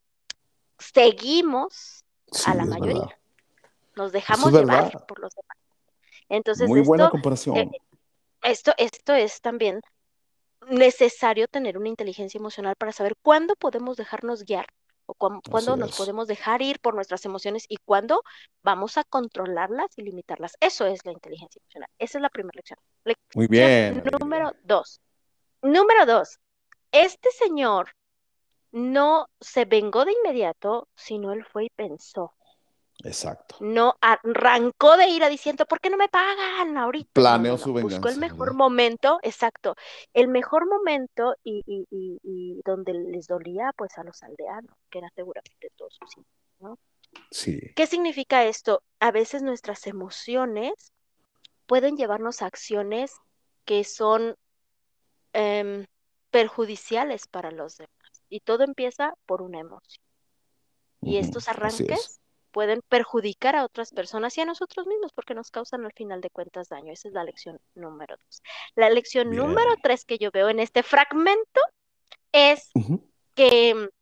seguimos a Sí, la es mayoría, verdad. nos Eso es dejamos llevar verdad. por los demás. Entonces Muy buena esto, eh, comparación. esto, esto es también necesario tener una inteligencia emocional para saber cuándo podemos dejarnos guiar o cuán- Así cuándo nos es. podemos dejar ir por nuestras emociones y cuándo vamos a controlarlas y limitarlas. Eso es la inteligencia emocional. Esa es la primera lección. Muy Lección bien, número Alegría. dos. Número dos. Este señor no se vengó de inmediato, sino él fue y pensó. Exacto. No arrancó de ira diciendo, ¿por qué no me pagan ahorita? No, no, Planeó no. su Buscó el venganza, mejor ¿verdad? momento, exacto, el mejor momento y, y, y, y donde les dolía pues a los aldeanos, que era seguramente todos sus hijos, ¿no? Sí, ¿Qué significa esto? A veces nuestras emociones pueden llevarnos a acciones que son em, perjudiciales para los demás. Y todo empieza por una emoción. Y ujú, estos así es. arranques pueden perjudicar a otras personas y a nosotros mismos porque nos causan al final de cuentas daño. Esa es la lección número dos. La lección número Bien. tres que yo veo en este fragmento es Ujú, que mm,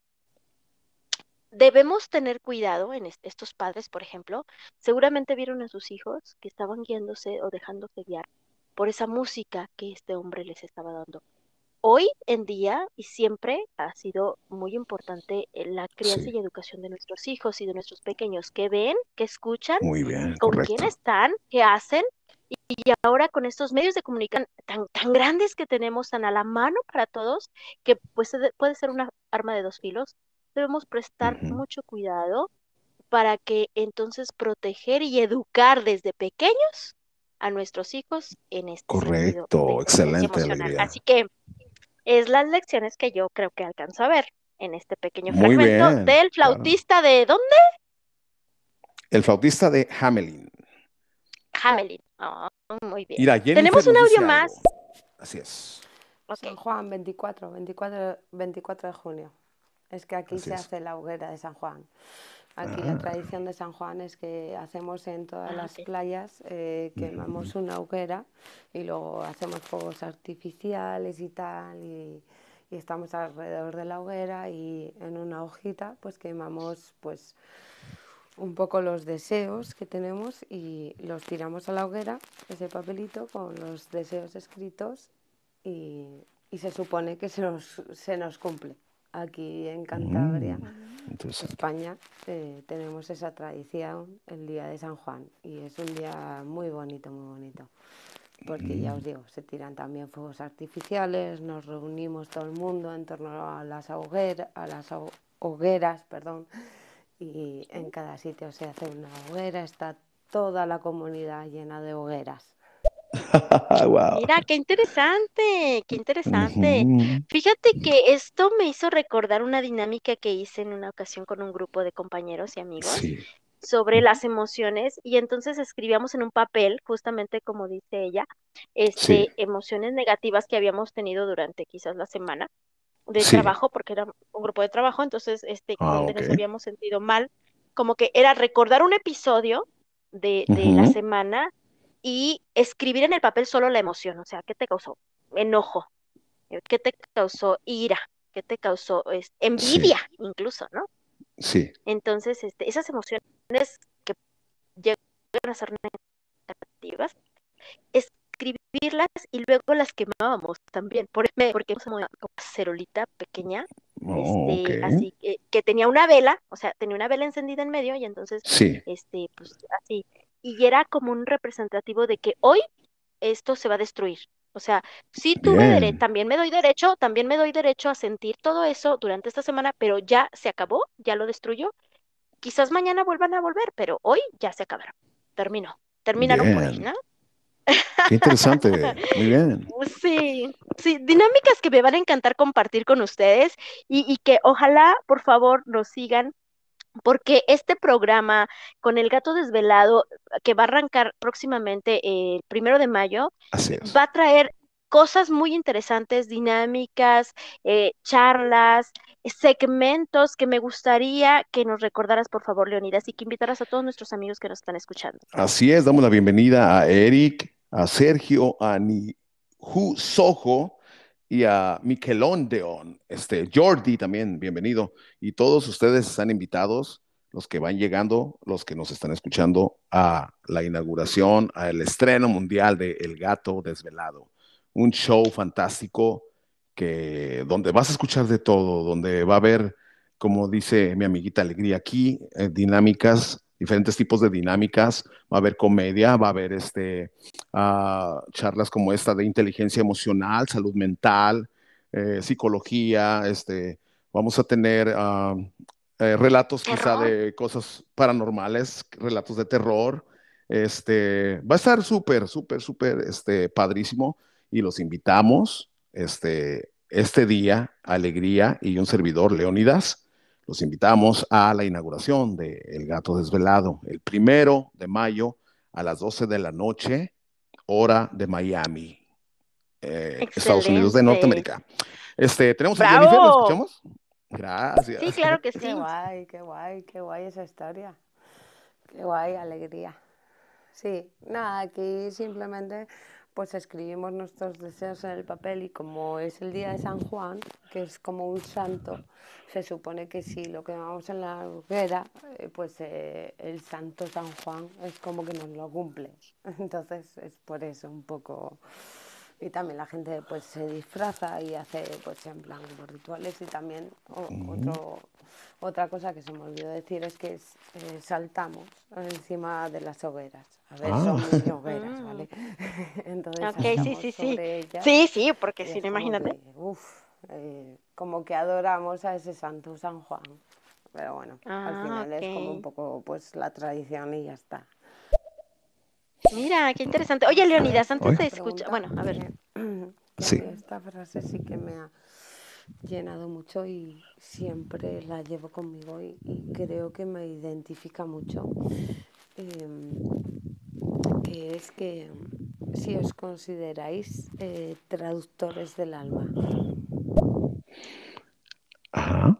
debemos tener cuidado en est- estos padres, por ejemplo, seguramente vieron a sus hijos que estaban guiándose o dejándose guiar por esa música que este hombre les estaba dando. Hoy en día y siempre ha sido muy importante eh, la crianza sí, y educación de nuestros hijos y de nuestros pequeños, que ven, que escuchan, muy bien, con quién correcto. están, qué hacen. Y ahora con estos medios de comunicación tan, tan grandes que tenemos, tan a la mano para todos, que pues puede puede ser una arma de dos filos, debemos prestar Ujú, mucho cuidado para que entonces proteger y educar desde pequeños a nuestros hijos en este sentido de correcto, inteligencia excelente, emocional. Alegría. Así que es las lecciones que yo creo que alcanzo a ver en este pequeño Muy fragmento bien, del claro. flautista de ¿dónde? El flautista de Hamelin. Hamelin. Oh, muy bien. Mira, Jennifer Tenemos un nos audio dice más. algo. Así es, Ok. San Juan, veinticuatro, veinticuatro, veinticuatro de junio. Es que aquí así se es. hace la hoguera de San Juan. Aquí la Ah, tradición de San Juan es que hacemos en todas Ah, las ok. playas, eh, quemamos una hoguera y luego hacemos fuegos artificiales y tal, y, y estamos alrededor de la hoguera y en una hojita pues quemamos pues un poco los deseos que tenemos y los tiramos a la hoguera, ese papelito con los deseos escritos y, y se supone que se nos, se nos cumple. Aquí en Cantabria, mm, interesante. España, eh, tenemos esa tradición, el día de San Juan, y es un día muy bonito, muy bonito, porque ya os digo, se tiran también fuegos artificiales, nos reunimos todo el mundo en torno a las, hoguera, a las hogueras, perdón, y en cada sitio se hace una hoguera, está toda la comunidad llena de hogueras. Wow. Mira, qué interesante, qué interesante. Ujú, Fíjate que esto me hizo recordar una dinámica que hice en una ocasión con un grupo de compañeros y amigos sí, sobre las emociones y entonces escribíamos en un papel, justamente como dice ella, sí, este, emociones negativas que habíamos tenido durante quizás la semana de sí. trabajo, porque era un grupo de trabajo, entonces, este, Ah, donde ok. nos habíamos sentido mal, como que era recordar un episodio de, de la Ujú. semana y escribir en el papel solo la emoción, o sea, ¿qué te causó? Enojo, eh, ¿qué te causó ira? ¿Qué te causó este, Sí, envidia incluso, ¿no? sí, Entonces, este, esas emociones que llegan a ser negativas, escribirlas y luego las quemábamos también, por- porque era una cerolita pequeña, oh, ok, este, así que, que tenía una vela, o sea, tenía una vela encendida en medio y entonces, sí, este, pues así, y era como un representativo de que hoy esto se va a destruir. O sea, sí tuve derecho, bien, también me doy derecho, también me doy derecho a sentir todo eso durante esta semana, pero ya se acabó, ya lo destruyó. Quizás mañana vuelvan a volver, pero hoy ya se acabaron. Terminó. Terminaron por hoy, bien, ¿no? qué interesante, muy bien, Sí, sí, dinámicas que me van a encantar compartir con ustedes y, y que ojalá, por favor, nos sigan, porque este programa con el gato desvelado, que va a arrancar próximamente eh, el primero de mayo, así eh, es. va a traer cosas muy interesantes, dinámicas, eh, charlas, eh, segmentos que me gustaría que nos recordaras, por favor, Leonidas, y que invitaras a todos nuestros amigos que nos están escuchando. Así es, damos la bienvenida a Eric, a Sergio, a Nihu Sojo y a Michelondeon. Este, Jordi también, bienvenido. Y todos ustedes están invitados, los que van llegando, los que nos están escuchando, a la inauguración, al estreno mundial de El Gato Desvelado. Un show fantástico que, donde vas a escuchar de todo, donde va a haber, como dice mi amiguita Alegría aquí, eh, dinámicas, diferentes tipos de dinámicas. Va a haber comedia, va a haber este, uh, charlas como esta de inteligencia emocional, salud mental, eh, psicología. Este, vamos a tener uh, eh, relatos quizá Terror. de cosas paranormales, relatos de terror. Este, va a estar súper, súper, súper este, padrísimo y los invitamos este, este día, Alegría y un servidor, Leonidas. Los invitamos a la inauguración de El Gato Desvelado, el primero de mayo a las doce de la noche, hora de Miami, eh, Estados Unidos de Excelente. Norteamérica. Este, ¿tenemos a Jennifer? ¿La ¡Bravo! escuchamos? Gracias. Sí, claro que Qué sí. guay, qué guay, qué guay esa historia. Qué guay, alegría. Sí, nada, aquí simplemente pues escribimos nuestros deseos en el papel y como es el día de San Juan, que es como un santo, se supone que si lo quemamos en la hoguera, eh, pues eh, el santo San Juan es como que nos lo cumple. Entonces es por eso un poco... Y también la gente pues se disfraza y hace pues en plan los rituales y también o- otro, otra cosa que se me olvidó decir es que es, eh, saltamos encima de las hogueras. A ver, Ah, son mini hogueras, Mm, ¿vale? Entonces ok, sí, saltamos sí, sí. sobre ellas Sí, sí, porque y si es no, como imagínate. que, uff, eh, como que adoramos a ese santo San Juan. Pero bueno, al Ah, final es como un ok. poco pues la tradición y ya está. Mira, qué interesante. Oye, Pues te voy a Leonidas, hacer antes ¿hoy? de una escuchar, pregunta bueno, a ver. que, que a Sí. mí esta frase sí que me ha llenado mucho y siempre la llevo conmigo y, y creo que me identifica mucho, eh, que es que si os consideráis eh, traductores del alma. Ajá.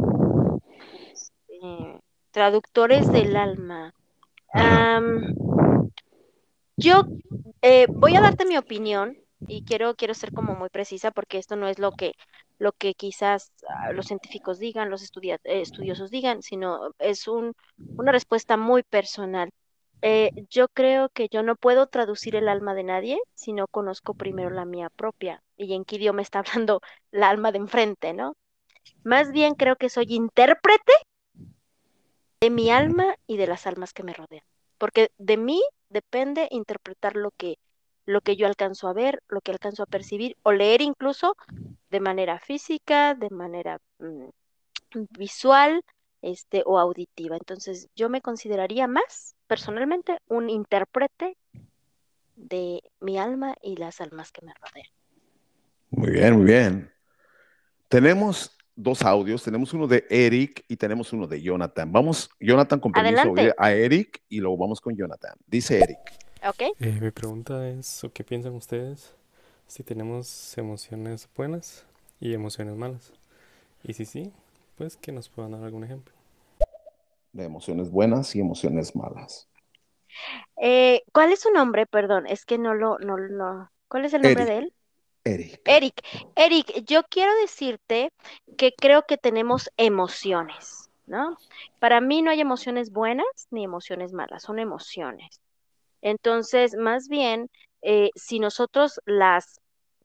eh, traductores del alma. Ajá. Am, yo eh, voy a darte mi opinión y quiero, quiero ser como muy precisa porque esto no es lo que, lo que quizás ah, los científicos digan, los estudia- eh, estudiosos digan, sino es un, una respuesta muy personal. Eh, yo creo que yo no puedo traducir el alma de nadie si no conozco primero la mía propia y en qué idioma está hablando la alma de enfrente, ¿no? Más bien creo que soy intérprete de mi Ujú. alma y de las almas que me rodean, porque de mí depende interpretar lo que, lo que yo alcanzo a ver, lo que alcanzo a percibir o leer incluso de manera física, de manera mm, visual, este, o auditiva. Entonces, yo me consideraría más, personalmente, un intérprete de mi alma y las almas que me rodean. Muy bien, muy bien. Tenemos dos audios, tenemos uno de Eric y tenemos uno de Jonathan. Vamos, Jonathan, con permiso, a oír Adelante, a Eric y luego vamos con Jonathan. Dice Eric. ¿ok? Eh, mi pregunta es, ¿o qué piensan ustedes si tenemos emociones buenas y emociones malas? Y si sí, pues que nos puedan dar algún ejemplo. De emociones buenas y emociones malas. Eh, ¿cuál es su nombre? Perdón, es que no lo, no, no. ¿Cuál es el nombre de Eric, él? Eric. Eric. Eric, yo quiero decirte que creo que tenemos emociones, ¿no? Para mí no hay emociones buenas ni emociones malas, son emociones. Entonces, más bien, eh, si nosotros las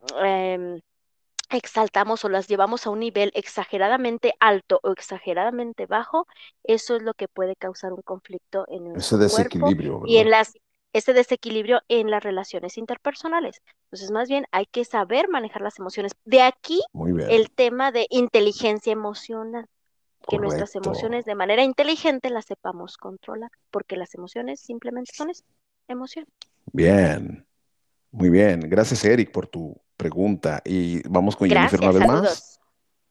em, exaltamos o las llevamos a un nivel exageradamente alto o exageradamente bajo, eso es lo que puede causar un conflicto en Ese nuestro cuerpo desequilibrio, y en ¿verdad? las ese desequilibrio en las relaciones interpersonales. Entonces, más bien hay que saber manejar las emociones. De aquí Muy bien, el tema de inteligencia emocional, que nuestras emociones correcto. de manera inteligente las sepamos controlar, porque las emociones simplemente son eso, emociones. Bien, muy bien. Gracias, Eric, por tu pregunta. Y vamos con Jennifer una Gracias, vez más. saludos.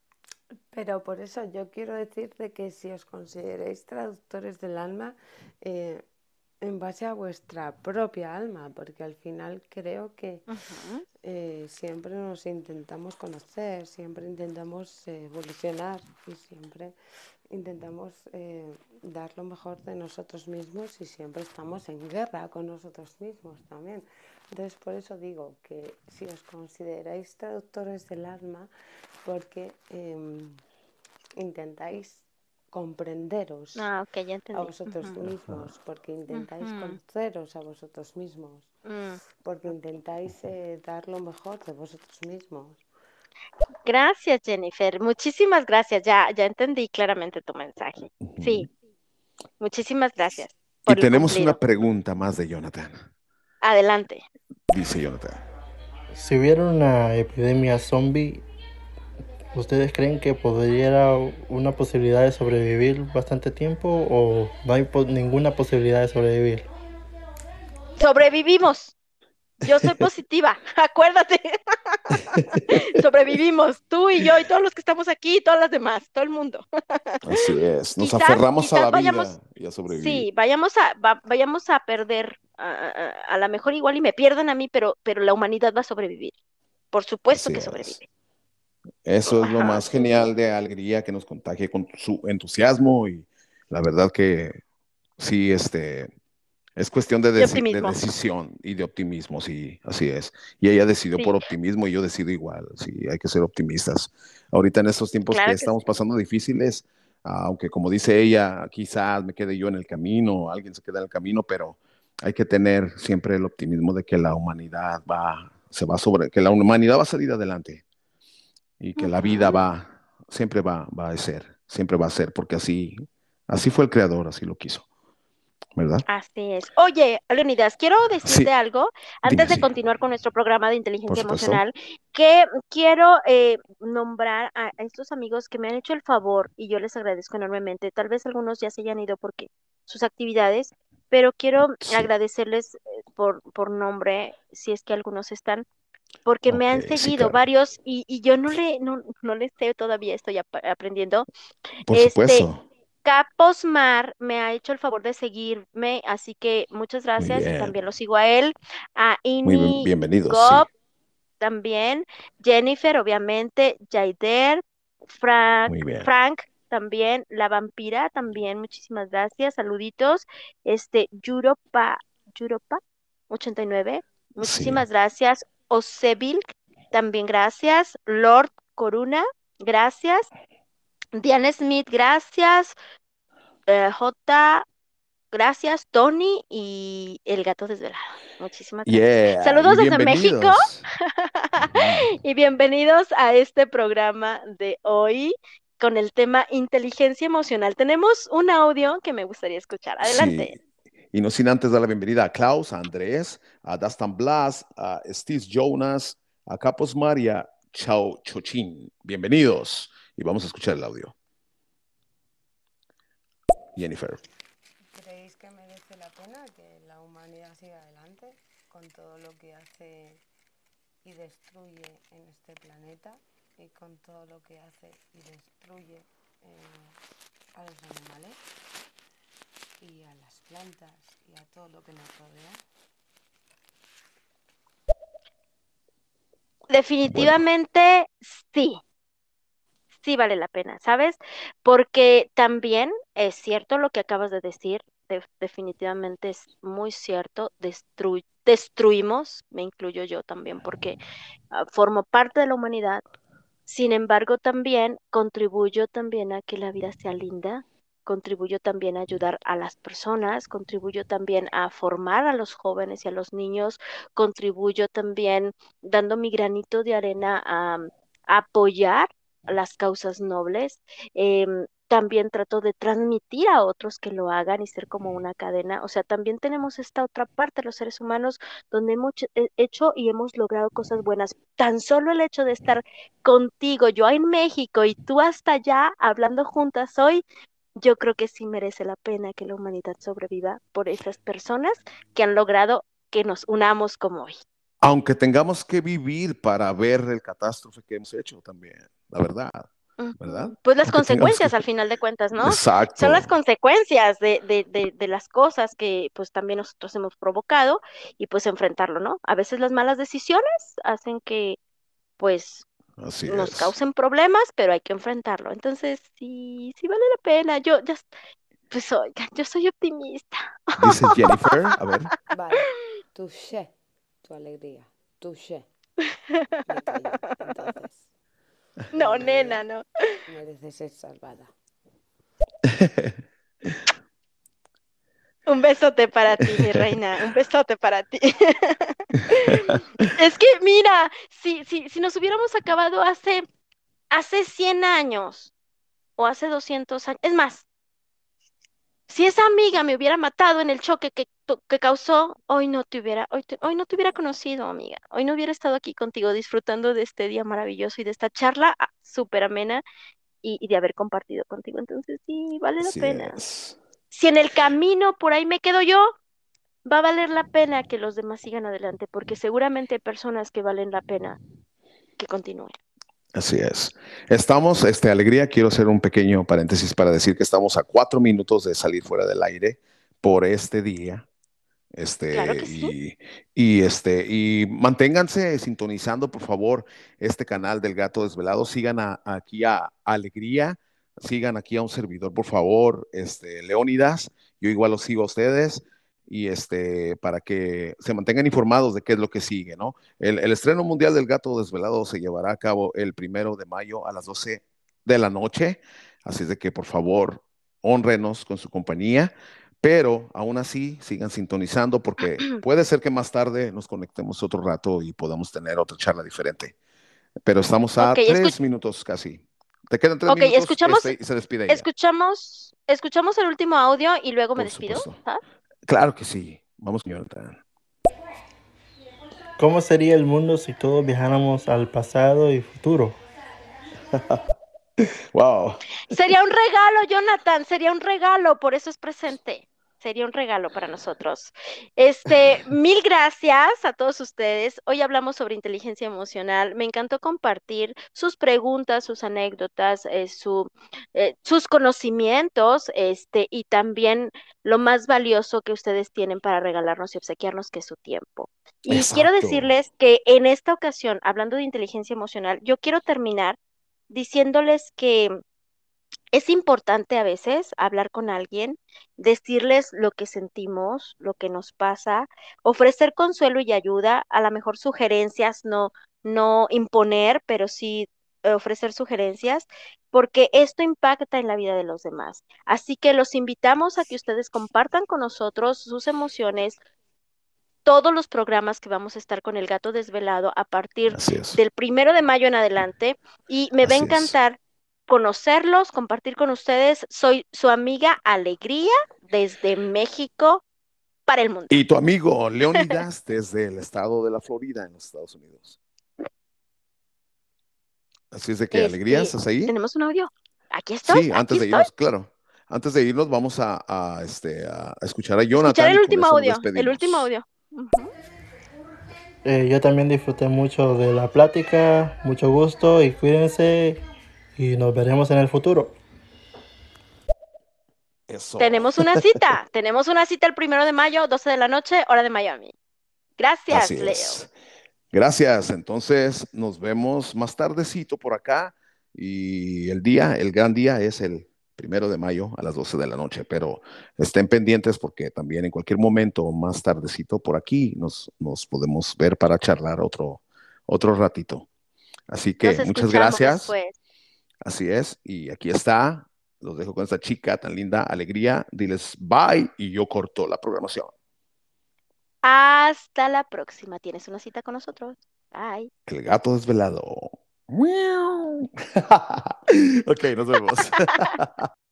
Pero por eso yo quiero decirte que si os consideráis traductores del alma, eh, en base a vuestra propia alma, porque al final creo que Ujú. eh, siempre nos intentamos conocer, siempre intentamos eh, evolucionar y siempre intentamos eh, dar lo mejor de nosotros mismos y siempre estamos en guerra con nosotros mismos también. Entonces por eso digo que si os consideráis traductores del alma, porque eh, intentáis comprenderos Ah, ok, ya a entendí. vosotros Ujú, mismos, porque intentáis ujú, conoceros a vosotros mismos, mm. porque intentáis eh, dar lo mejor de vosotros mismos. Gracias, Jennifer. Muchísimas gracias. Ya, ya entendí claramente tu mensaje. Ujú. Sí, muchísimas gracias Y por el tenemos una cumplido. pregunta más de Jonathan. Adelante. Dice Jonathan. Si hubiera una epidemia zombie, ¿ustedes creen que podría una posibilidad de sobrevivir bastante tiempo o no hay po- ninguna posibilidad de sobrevivir? Sobrevivimos. Yo soy positiva, acuérdate. Sobrevivimos, tú y yo y todos los que estamos aquí y todas las demás, todo el mundo. Así es. Nos Quizás, aferramos a quizás la vida vayamos, y a sobrevivir. sí, vayamos a, va- vayamos a perder, a, a, a la mejor igual y me pierdan a mí, pero, pero la humanidad va a sobrevivir. Por supuesto Así que es. sobrevive. Eso es lo Ajá, más genial de Alegría, que nos contagie con su entusiasmo y la verdad que sí, este, es cuestión de, de deci- de optimismo. decisión y de optimismo, sí, así es. Y ella decidió por Sí, optimismo y yo decido igual, sí, hay que ser optimistas. Ahorita en estos tiempos que claro que estamos sí. pasando difíciles, aunque como dice ella, quizás me quede yo en el camino, alguien se queda en el camino, pero hay que tener siempre el optimismo de que la humanidad va, se va sobre, que la humanidad va a salir adelante y que la vida Ujú. va, siempre va, va a ser, siempre va a ser, porque así, así fue el creador, así lo quiso, ¿verdad? Así es. Oye, Leonidas, quiero decirte Sí, algo dime, antes de sí, continuar con nuestro programa de por inteligencia supuesto. emocional, que quiero eh, nombrar a, a estos amigos que me han hecho el favor y yo les agradezco enormemente. Tal vez algunos ya se hayan ido porque sus actividades, pero quiero Sí, agradecerles eh, por, por nombre, si es que algunos están, porque me ok, han sí, seguido claro. varios y, y yo no le, no, no les sé todavía, estoy ap- aprendiendo. Por Este, supuesto. Caposmar me ha hecho el favor de seguirme, así que muchas Muy gracias y bien. también lo sigo a él. A Muy bien- Ini bienvenidos, sí. Gob también, Jennifer, obviamente, Jaider, Frank, Muy bien. Frank también, la vampira también, muchísimas gracias, saluditos. Este, Yuropa, Yuropa ochenta y nueve, Sí. muchísimas gracias. Osevil, también gracias. Lord Coruna, gracias. Diana Smith, gracias. Eh, J, gracias. Tony y el gato desvelado. Muchísimas gracias. Yeah, y Saludos desde México bienvenidos. Ujú. y bienvenidos a este programa de hoy con el tema inteligencia emocional. Tenemos un audio que me gustaría escuchar. Sí, Adelante. y no sin antes dar la bienvenida a Klaus, a Andrés, a Dastan Blas, a Steve Jonas, a Capos Maria, Chao Chochín. Bienvenidos. Y vamos a escuchar el audio. Jennifer. ¿Creéis que merece la pena que la humanidad siga adelante con todo lo que hace y destruye en este planeta y con todo lo que hace y destruye eh, a los animales y a las plantas y a todo lo que nos rodea? Bueno, Definitivamente sí, sí vale la pena, ¿sabes? Porque también es cierto lo que acabas de decir. de- definitivamente es muy cierto, destru- destruimos, me incluyo yo también, porque ah, formo parte de la humanidad. Sin embargo, también contribuyo también a que la vida sea linda, contribuyo también a ayudar a las personas, contribuyo también a formar a los jóvenes y a los niños, contribuyo también dando mi granito de arena a, a apoyar las causas nobles. Em, también trato de transmitir a otros que lo hagan y ser como una cadena. O sea, también tenemos esta otra parte, los seres humanos, donde hemos he- hecho y hemos logrado cosas buenas. Tan solo el hecho de estar contigo, yo en México y tú hasta allá hablando juntas hoy, yo creo que sí merece la pena que la humanidad sobreviva por esas personas que han logrado que nos unamos como hoy. Aunque tengamos que vivir para ver el catástrofe que hemos hecho también, la verdad, ¿verdad? Ujú. Pues las Aunque tengamos que... consecuencias al final de cuentas, ¿no? Son Exacto, las consecuencias de, de, de, de las cosas que pues también nosotros hemos provocado y pues enfrentarlo, ¿no? A veces las malas decisiones hacen que pues así nos es. causen problemas, pero hay que enfrentarlo. Entonces, sí, sí vale la pena. Yo, ya, pues, oigan, yo soy optimista. Dice Jennifer, a ver. Vale, touché tu alegría, touché. Me callo. Entonces, No, la nena, alegría no. merece ser salvada. Un besote para ti, mi reina. Un besote para ti. Es que, mira, si, si, si nos hubiéramos acabado hace, hace cien años o hace doscientos años, es más, si esa amiga me hubiera matado en el choque que, tu- que causó, hoy no te hubiera, hoy, te- hoy no te hubiera conocido, amiga. Hoy no hubiera estado aquí contigo disfrutando de este día maravilloso y de esta charla ah, súper amena y, y de haber compartido contigo. Entonces, sí, vale la Así pena. es. Si en el camino por ahí me quedo yo, va a valer la pena que los demás sigan adelante, porque seguramente hay personas que valen la pena que continúen. Así es. Estamos, este, Alegría, quiero hacer un pequeño paréntesis para decir que estamos a cuatro minutos de salir fuera del aire por este día. Claro Este, que sí. y, y, este, y manténganse sintonizando, por favor, este canal del Gato Desvelado. Sigan a- aquí a Alegría, sigan aquí a un servidor, por favor, este, Leónidas. Yo igual los sigo a ustedes y este, para que se mantengan informados de qué es lo que sigue, ¿no? El, el estreno mundial del Gato Desvelado se llevará a cabo el primero de mayo a las doce de la noche. Así es de que, por favor, honrenos con su compañía. Pero aún así, sigan sintonizando porque puede ser que más tarde nos conectemos otro rato y podamos tener otra charla diferente. Pero estamos a Ok, escu- tres minutos casi. Te quedan tres ok, minutos escuchamos, este, y se despide ella, escuchamos, escuchamos el último audio y luego me por despido. supuesto. ¿Ah? Claro que sí. Vamos, Jonathan. ¿Cómo sería el mundo si todos viajáramos al pasado y futuro? Wow. Sería un regalo, Jonathan, sería un regalo, por eso es presente. Sería un regalo para nosotros. Este, mil gracias a todos ustedes. Hoy hablamos sobre inteligencia emocional. Me encantó compartir sus preguntas, sus anécdotas, eh, su, eh, sus conocimientos, este, y también lo más valioso que ustedes tienen para regalarnos y obsequiarnos, que es su tiempo. Y quiero Exacto. decirles que en esta ocasión, hablando de inteligencia emocional, yo quiero terminar diciéndoles que es importante a veces hablar con alguien, decirles lo que sentimos, lo que nos pasa, ofrecer consuelo y ayuda, a lo mejor sugerencias, no, no imponer, pero sí eh, ofrecer sugerencias, porque esto impacta en la vida de los demás. Así que los invitamos a que ustedes compartan con nosotros sus emociones, todos los programas que vamos a estar con el Gato Desvelado a partir Así es. del primero de mayo en adelante, y me va a Así es. encantar conocerlos, compartir con ustedes. Soy su amiga Alegría desde México para el mundo. Y tu amigo Leónidas desde el estado de la Florida, en los Estados Unidos. Así es de que, Alegría, Este, ¿estás ahí? ¿tenemos un audio? Aquí estoy, Sí, aquí antes de estoy. irnos, claro. Antes de irnos, vamos a, a, este, a escuchar a Escuchar Jonathan el y con último eso nos audio, el despedimos. último audio. Ujú. Eh, yo también disfruté mucho de la plática, mucho gusto y cuídense y nos veremos en el futuro. Eso. Tenemos una cita, tenemos una cita el primero de mayo, doce de la noche, hora de Miami. Gracias, Así Leo. es. Gracias. Entonces, nos vemos más tardecito por acá. Y el día, el gran día es el primero de mayo a las doce de la noche, pero estén pendientes porque también en cualquier momento más tardecito por aquí nos, nos podemos ver para charlar otro, otro ratito. Así que Nos muchas escuchamos gracias. después. Así es, y aquí está. Los dejo con esta chica tan linda, Alegría. Diles bye y yo corto la programación. Hasta la próxima. Tienes una cita con nosotros. Bye. El gato desvelado. Ok, nos vemos.